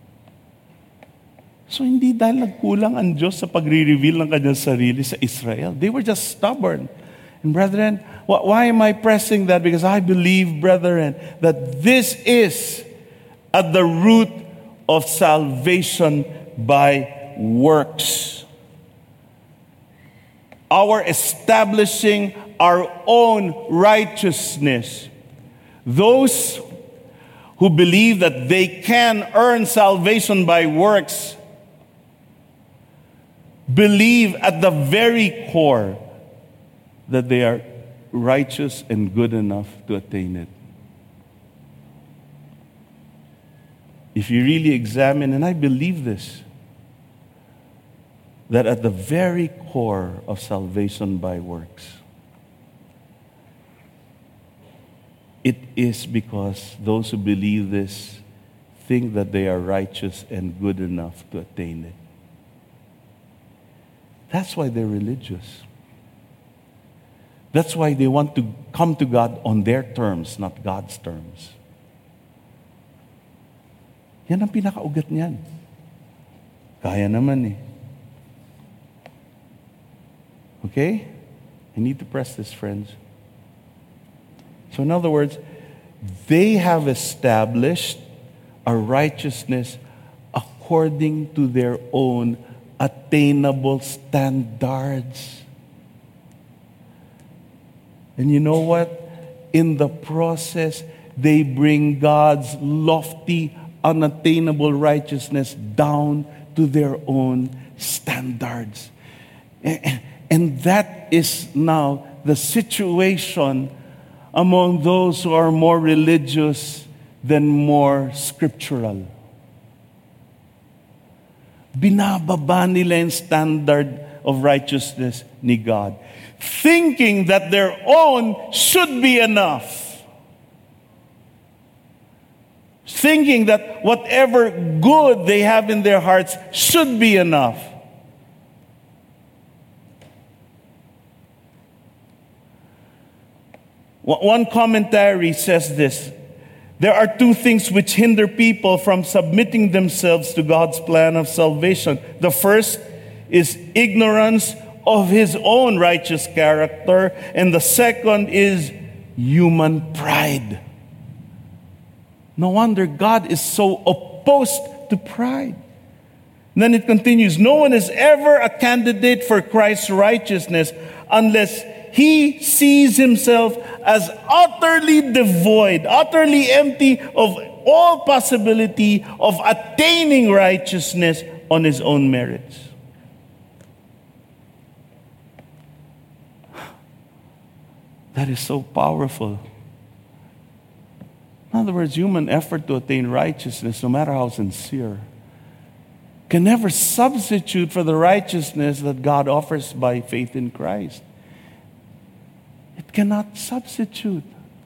[SPEAKER 1] So hindi dahil nagkulang ang Diyos sa pagre-reveal ng kanyang sarili sa Israel. They were just stubborn. And brethren, why am I pressing that? Because I believe, brethren, that this is at the root of salvation by works. Our establishing our own righteousness. Those who believe that they can earn salvation by works believe at the very core that they are righteous and good enough to attain it. If you really examine, and I believe this, that at the very core of salvation by works, it is because those who believe this think that they are righteous and good enough to attain it. That's why they're religious. That's why they want to come to God on their terms, not God's terms. Yan ang pinakaugat niyan. Kaya naman eh. Okay? I need to press this, friends. So in other words, they have established a righteousness according to their own attainable standards. And you know what? in the process, they bring God's lofty, unattainable righteousness down to their own standards. And that is now the situation among those who are more religious than more scriptural. Binababa nila yung standard of righteousness ni God, thinking that their own should be enough. Thinking that whatever good they have in their hearts should be enough. One commentary says this: there are two things which hinder people from submitting themselves to God's plan of salvation. The first is ignorance of His own righteous character, and the second is human pride. No wonder God is so opposed to pride. And then it continues, no one is ever a candidate for Christ's righteousness unless he sees himself as utterly devoid, utterly empty of all possibility of attaining righteousness on his own merits. That is so powerful. In other words, human effort to attain righteousness, no matter how sincere, can never substitute for the righteousness that God offers by faith in Christ. It cannot substitute.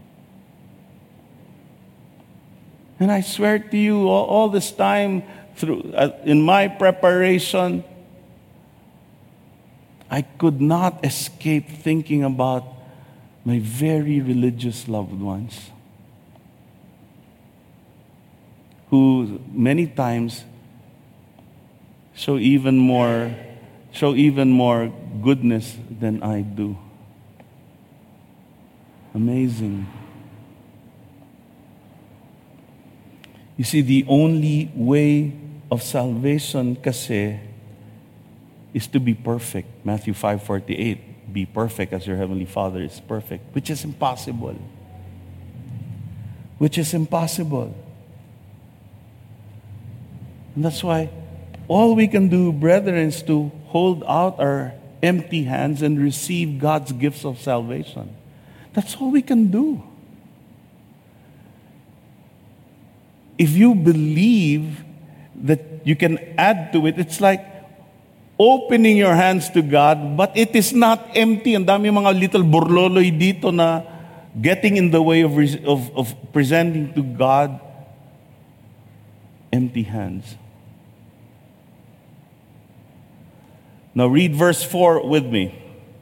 [SPEAKER 1] And I swear to you, all, all this time, through uh, in my preparation, I could not escape thinking about my very religious loved ones, who many times show even more, show even more goodness than I do. Amazing. You see, the only way of salvation kasi is to be perfect. Matthew five forty-eight, be perfect as your heavenly Father is perfect, which is impossible. Which is impossible. And that's why all we can do, brethren, is to hold out our empty hands and receive God's gifts of salvation. That's all we can do. If you believe that you can add to it, it's like opening your hands to God, but it is not empty. Ang dami mga little burloloy dito na getting in the way of, of, of presenting to God empty hands. Now read verse four with me.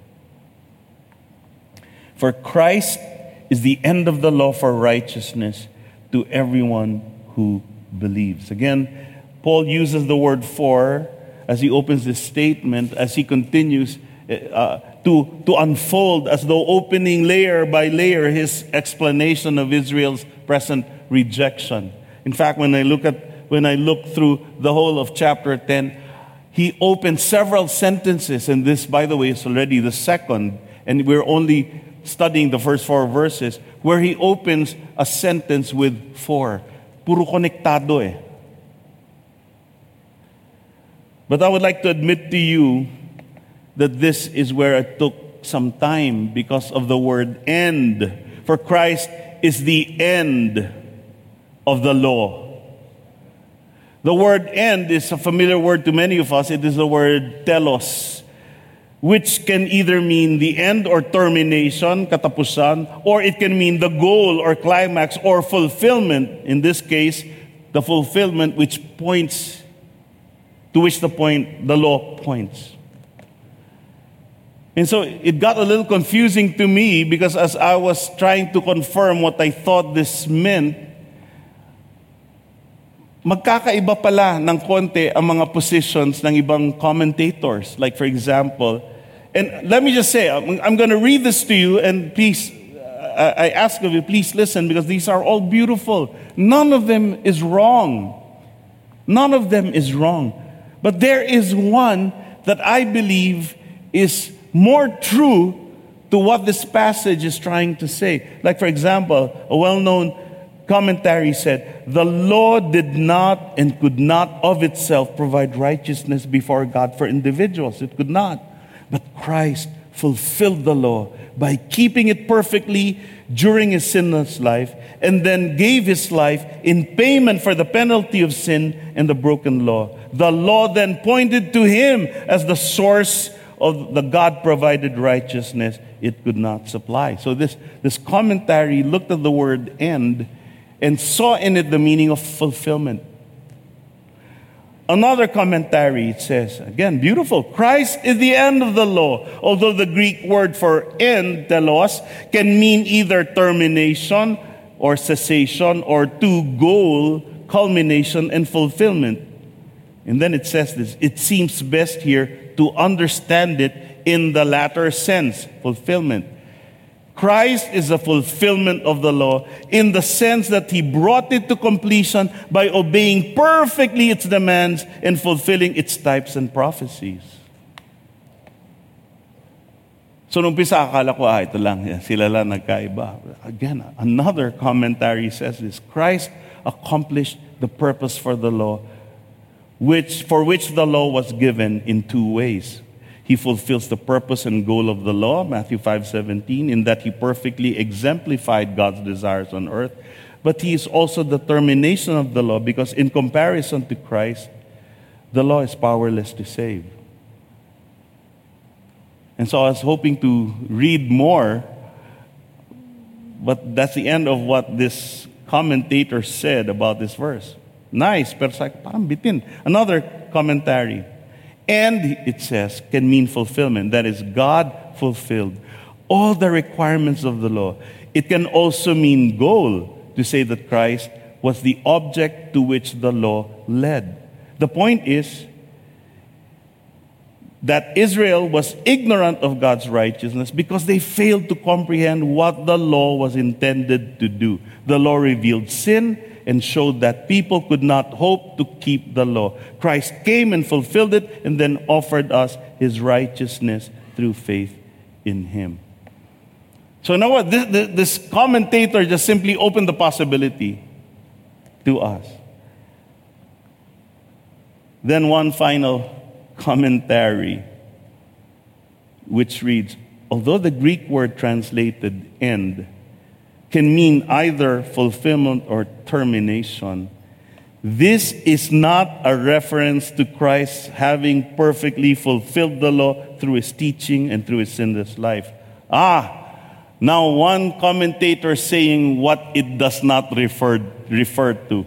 [SPEAKER 1] For Christ is the end of the law for righteousness to everyone who believes. Again, Paul uses the word for as he opens this statement, as he continues uh, to, to unfold, as though opening layer by layer his explanation of Israel's present rejection. In fact, when I look at when I look through the whole of chapter ten, he opens several sentences, and this, by the way, is already the second, and we're only studying the first four verses, where he opens a sentence with for. Puro konektado eh. But I would like to admit to you that this is where it took some time because of the word end. For Christ is the end of the law. The word end is a familiar word to many of us. It is the word telos, which can either mean the end or termination, katapusan, or it can mean the goal or climax or fulfillment. In this case, the fulfillment which points, to which the point, the law points. And so it got a little confusing to me because as I was trying to confirm what I thought this meant, magkakaiba pala ng konti ang mga positions ng ibang commentators. Like for example, and let me just say, I'm, I'm going to read this to you, and please, uh, I ask of you, please listen, because these are all beautiful. None of them is wrong. None of them is wrong. But there is one that I believe is more true to what this passage is trying to say. Like, for example, a well-known commentary said, the law did not and could not of itself provide righteousness before God for individuals. It could not. But Christ fulfilled the law by keeping it perfectly during his sinless life, and then gave his life in payment for the penalty of sin and the broken law. The law then pointed to him as the source of the God-provided righteousness it could not supply. So this, this commentary looked at the word end and saw in it the meaning of fulfillment. Another commentary says, again, beautiful, Christ is the end of the law. Although the Greek word for end, telos, can mean either termination or cessation, or to goal, culmination, and fulfillment. And then it says this, it seems best here to understand it in the latter sense, fulfillment. Christ is a fulfillment of the law in the sense that he brought it to completion by obeying perfectly its demands and fulfilling its types and prophecies. So nung umpisa, akala ko, ah, ito lang, sila lang nagkaiba. Again, another commentary says this, Christ accomplished the purpose for the law, which for which the law was given in two ways. He fulfills the purpose and goal of the law, Matthew five seventeen, in that he perfectly exemplified God's desires on earth. But he is also the termination of the law, because in comparison to Christ, the law is powerless to save. And so I was hoping to read more, but that's the end of what this commentator said about this verse. Nice, pero parang bitin. Another commentary. And, it says, can mean fulfillment. That is, God fulfilled all the requirements of the law. It can also mean goal, to say that Christ was the object to which the law led. The point is that Israel was ignorant of God's righteousness because they failed to comprehend what the law was intended to do. The law revealed sin and showed that people could not hope to keep the law. Christ came and fulfilled it and then offered us his righteousness through faith in him. So you know what? This, this commentator just simply opened the possibility to us. Then one final commentary, which reads, although the Greek word translated end can mean either fulfillment or termination, this is not a reference to Christ having perfectly fulfilled the law through his teaching and through his sinless life. Ah, now one commentator saying what it does not refer, refer to.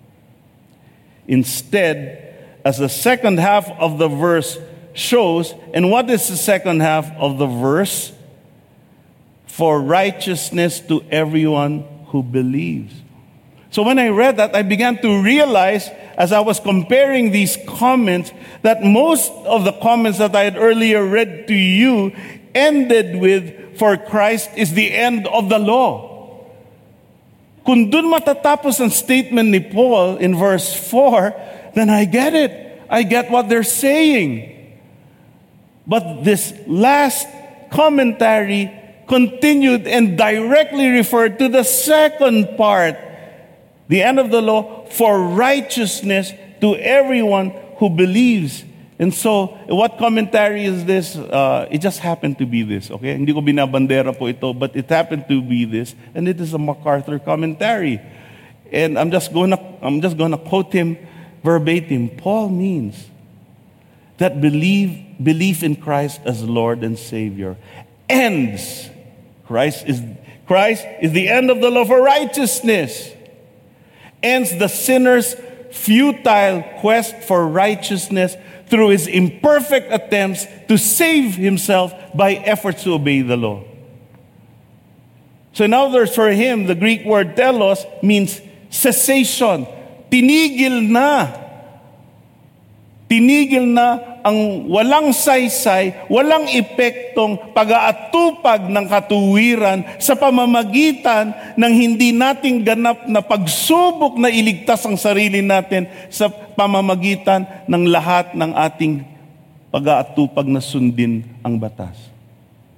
[SPEAKER 1] Instead, as the second half of the verse shows, and what is the second half of the verse? For righteousness to everyone who believes. So when I read that, I began to realize, as I was comparing these comments, that most of the comments that I had earlier read to you ended with, for Christ is the end of the law. Kung dun matatapos ang statement ni Paul in verse four, then I get it. I get what they're saying. But this last commentary continued and directly referred to the second part, the end of the law, for righteousness to everyone who believes. And so, what commentary is this? Uh, it just happened to be this, okay? Hindi ko binabandera po ito, but it happened to be this, and it is a MacArthur commentary. And I'm just gonna, I'm just gonna quote him verbatim. Paul means that believe, belief in Christ as Lord and Savior ends. Christ is, Christ is the end of the law for righteousness. Ends the sinner's futile quest for righteousness through his imperfect attempts to save himself by efforts to obey the law. So in other words, for him, the Greek word telos means cessation. Tinigil na. Tinigil na ang walang saysay, walang epektong pag-aatupag ng katuwiran sa pamamagitan ng hindi nating ganap na pagsubok na iligtas ang sarili natin sa pamamagitan ng lahat ng ating pag-aatupag na sundin ang batas.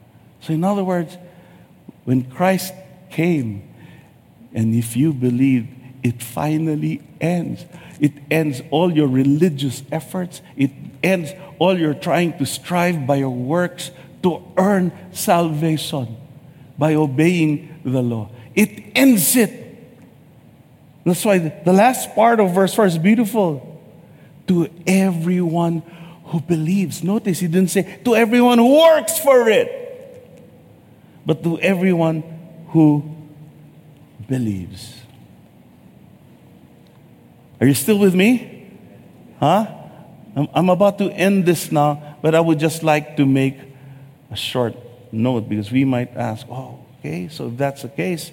[SPEAKER 1] So in other words, when Christ came, and if you believe, it finally ends. It ends all your religious efforts. It ends all your trying to strive by your works to earn salvation by obeying the law. It ends it. That's why the last part of verse four is beautiful. To everyone who believes. Notice he didn't say to everyone who works for it, but to everyone who believes. Are you still with me? Huh? I'm, I'm about to end this now, but I would just like to make a short note because we might ask, oh, okay, so if that's the case,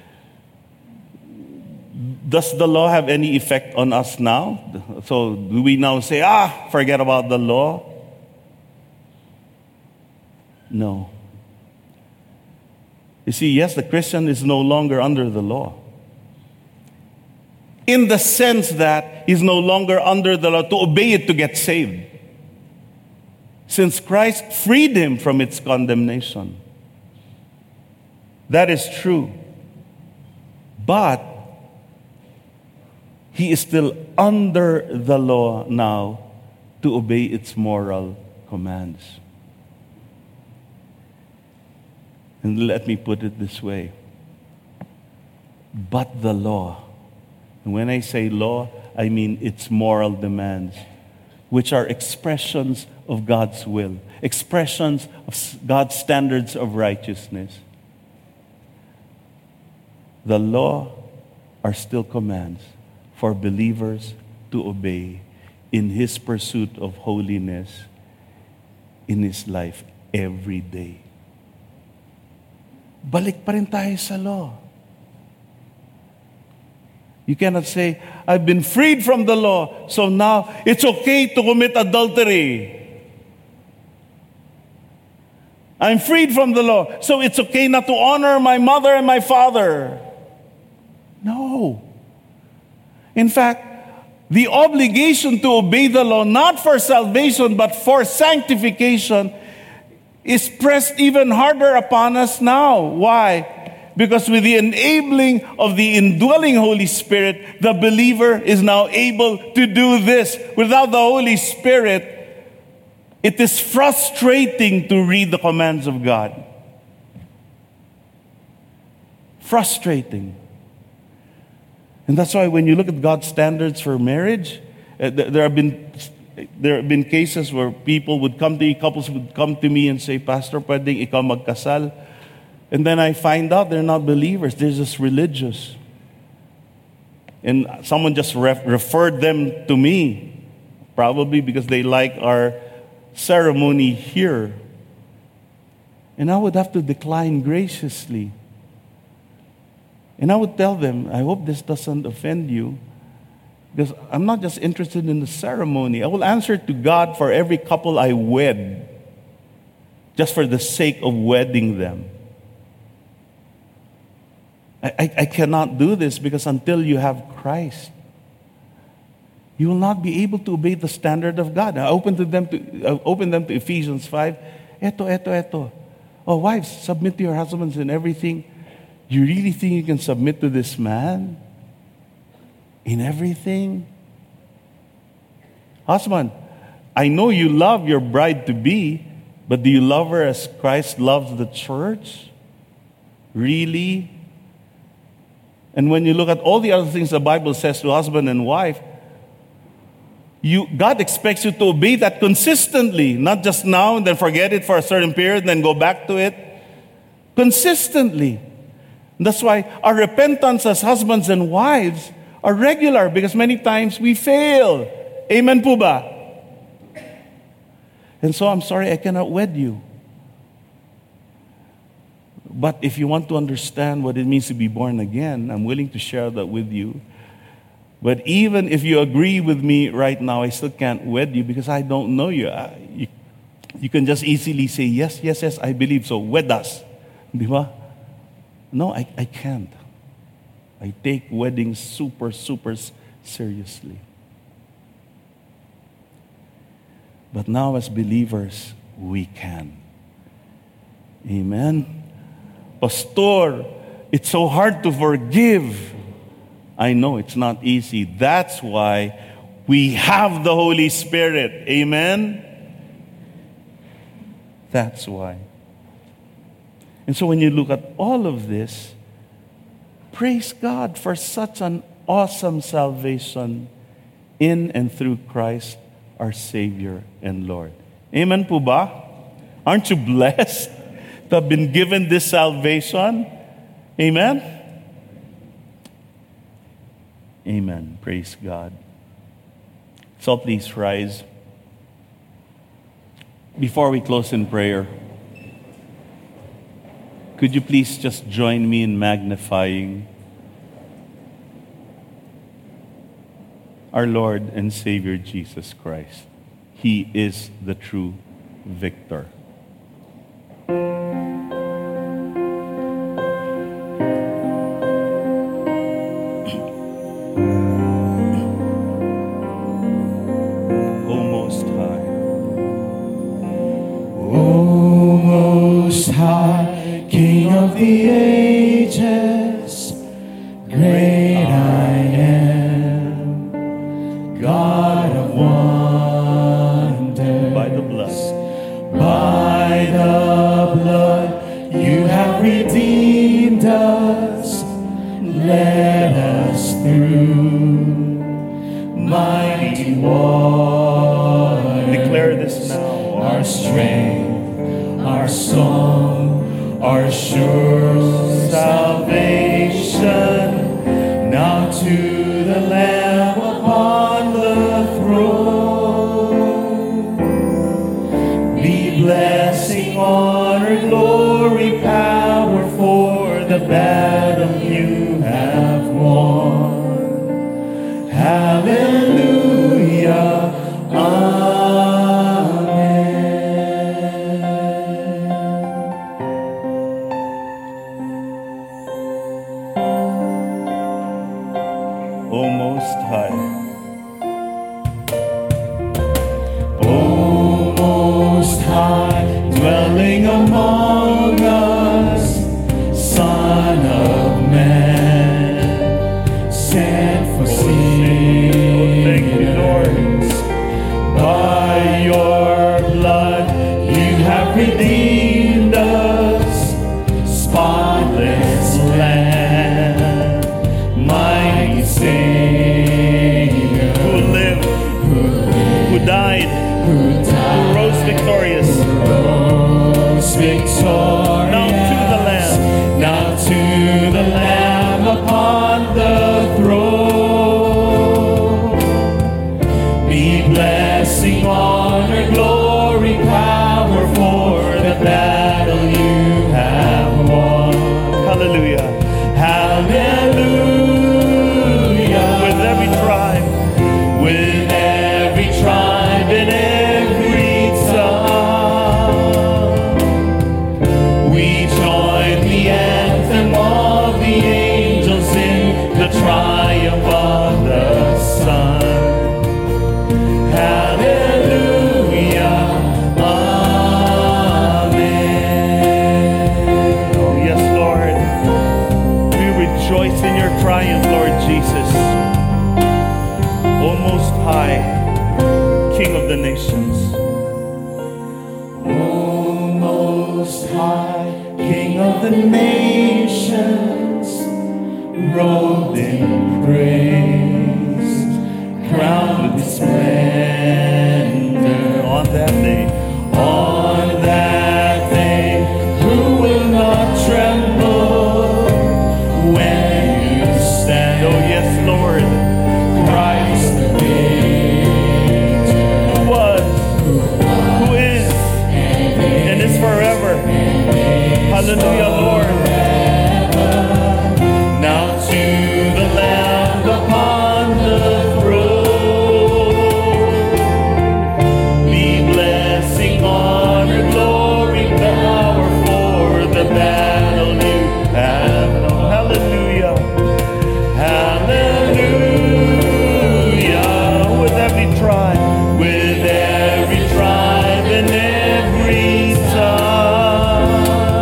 [SPEAKER 1] does the law have any effect on us now? So do we now say, ah, forget about the law? No. You see, yes, the Christian is no longer under the law. In the sense that he's no longer under the law to obey it to get saved. Since Christ freed him from its condemnation. That is true. But he is still under the law now to obey its moral commands. And let me put it this way. But the law, and when I say law, I mean its moral demands, which are expressions of God's will, expressions of God's standards of righteousness. The law are still commands for believers to obey in his pursuit of holiness in his life every day. Balik pa rin tayo sa law. You cannot say, I've been freed from the law, so now it's okay to commit adultery. I'm freed from the law, so it's okay not to honor my mother and my father. No. In fact, the obligation to obey the law, not for salvation, but for sanctification, is pressed even harder upon us now. Why? Because with the enabling of the indwelling Holy Spirit, the believer is now able to do this. Without the Holy Spirit, it is frustrating to read the commands of God. Frustrating. And that's why when you look at God's standards for marriage, uh, there have been there have been cases where people would come to me, couples would come to me and say, Pastor, pwedeng ikaw magkasal? And then I find out they're not believers. They're just religious. And someone just ref- referred them to me, probably because they like our ceremony here. And I would have to decline graciously. And I would tell them, I hope this doesn't offend you, because I'm not just interested in the ceremony. I will answer to God for every couple I wed, just for the sake of wedding them. I, I, I cannot do this because until you have Christ, you will not be able to obey the standard of God. I open to them to uh, open them to Ephesians five. Eto, eto, eto. Oh, wives, submit to your husbands in everything. You really think you can submit to this man? In everything? Husband, I know you love your bride to be, but do you love her as Christ loves the church? Really? And when you look at all the other things the Bible says to husband and wife, you, God expects you to obey that consistently, not just now and then forget it for a certain period and then go back to it. Consistently. That's why our repentance as husbands and wives are regular, because many times we fail. Amen po ba? And so I'm sorry I cannot wed you. But if you want to understand what it means to be born again, I'm willing to share that with you. But even if you agree with me right now, I still can't wed you because I don't know you. I, you, you can just easily say, yes, yes, yes, I believe so. Wed us. Di ba? No, I, I can't. I take weddings super, super seriously. But now as believers, we can. Amen. Pastor, it's so hard to forgive. I know it's not easy. That's why we have the Holy Spirit. Amen? That's why. And so when you look at all of this, praise God for such an awesome salvation in and through Christ, our Savior and Lord. Amen po ba? Aren't you blessed to have been given this salvation? Amen? Amen. Praise God. So please rise. Before we close in prayer, could you please just join me in magnifying our Lord and Savior Jesus Christ? He is the true victor.
[SPEAKER 2] High, King of the ages, great I am, God of wonders.
[SPEAKER 1] By the blood,
[SPEAKER 2] by the blood, you have redeemed us, led us through mighty waters.
[SPEAKER 1] Declare this now.
[SPEAKER 2] Our strength, our song, our sure salvation. Now to the Lamb upon the throne be blessing, honor, glory, power, for the battle you have won. Hallelujah.
[SPEAKER 1] O Most High,
[SPEAKER 2] O Most High, dwelling among us, Son of Man, sent for sinners. By your blood you have redeemed us, spotless Lamb, mighty Savior,
[SPEAKER 1] who lived,
[SPEAKER 2] who lived,
[SPEAKER 1] who died,
[SPEAKER 2] who died,
[SPEAKER 1] who rose victorious.
[SPEAKER 2] rose victorious.
[SPEAKER 1] Now to the Lamb.
[SPEAKER 2] Now to the Lamb upon the throne be blessing, honor, glory, power, for the battle you have won.
[SPEAKER 1] Hallelujah.
[SPEAKER 2] Hallelujah.
[SPEAKER 1] With every tribe,
[SPEAKER 2] With every tribe and every tongue, we join the anthem of the angels in the triumph of the Son. Hallelujah. Amen.
[SPEAKER 1] oh yes, Lord, we rejoice in your triumph, Lord Jesus. O Most High, King of the nations.
[SPEAKER 2] O Most High, King of the nations, robed in praise, crowned with splendor.
[SPEAKER 1] On that day,
[SPEAKER 2] On that day, who will not tremble when you stand?
[SPEAKER 1] oh yes, Lord,
[SPEAKER 2] Christ the victor,
[SPEAKER 1] who was, who is, and is forever. Hallelujah, Lord.
[SPEAKER 2] now to the Lamb upon the throne be blessing, honor, glory, power, for the battle you have won.
[SPEAKER 1] Hallelujah.
[SPEAKER 2] Hallelujah.
[SPEAKER 1] With every tribe,
[SPEAKER 2] With every tribe and every tongue,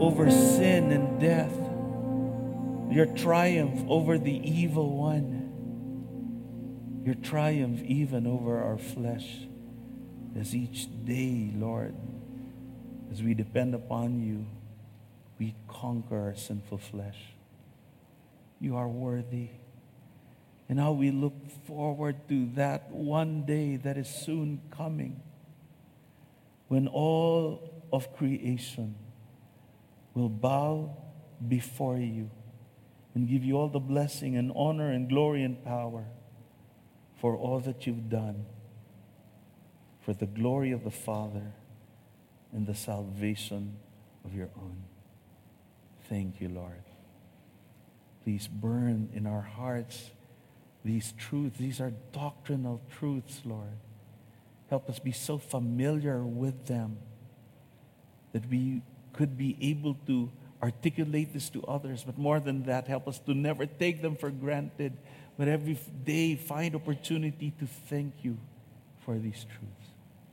[SPEAKER 1] over sin and death, your triumph over the evil one, your triumph even over our flesh, as each day, Lord, as we depend upon you, we conquer our sinful flesh. You are worthy. And how we look forward to that one day that is soon coming, when all of creation will bow before you and give you all the blessing and honor and glory and power for all that you've done, for the glory of the Father and the salvation of your own. Thank you, Lord. Please burn in our hearts these truths. These are doctrinal truths, Lord. Help us be so familiar with them that we could be able to articulate this to others. But more than that, help us to never take them for granted, but every day find opportunity to thank you for these truths.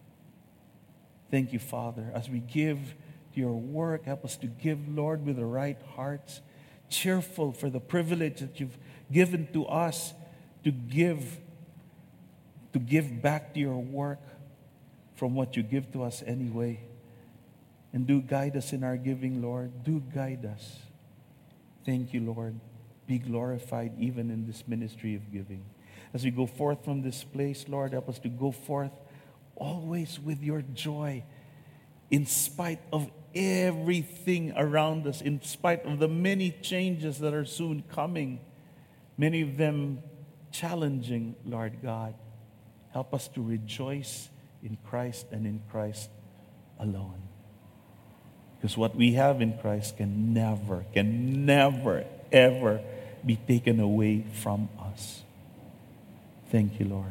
[SPEAKER 1] Thank you, Father. As we give to your work, help us to give, Lord, with the right hearts, cheerful for the privilege that you've given to us to give, to give back to your work from what you give to us anyway. And do guide us in our giving, Lord. Do guide us. Thank you, Lord. Be glorified even in this ministry of giving. As we go forth from this place, Lord, help us to go forth always with your joy, in spite of everything around us, in spite of the many changes that are soon coming, many of them challenging, Lord God. Help us to rejoice in Christ and in Christ alone. Because what we have in Christ can never, can never, ever be taken away from us. Thank you, Lord.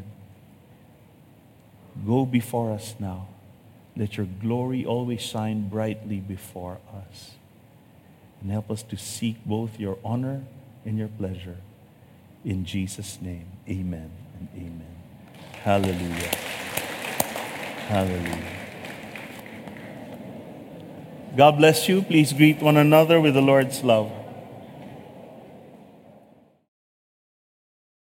[SPEAKER 1] Go before us now. Let your glory always shine brightly before us. And help us to seek both your honor and your pleasure. In Jesus' name, amen and amen. Hallelujah. Hallelujah. God bless you. Please greet one another with the Lord's love.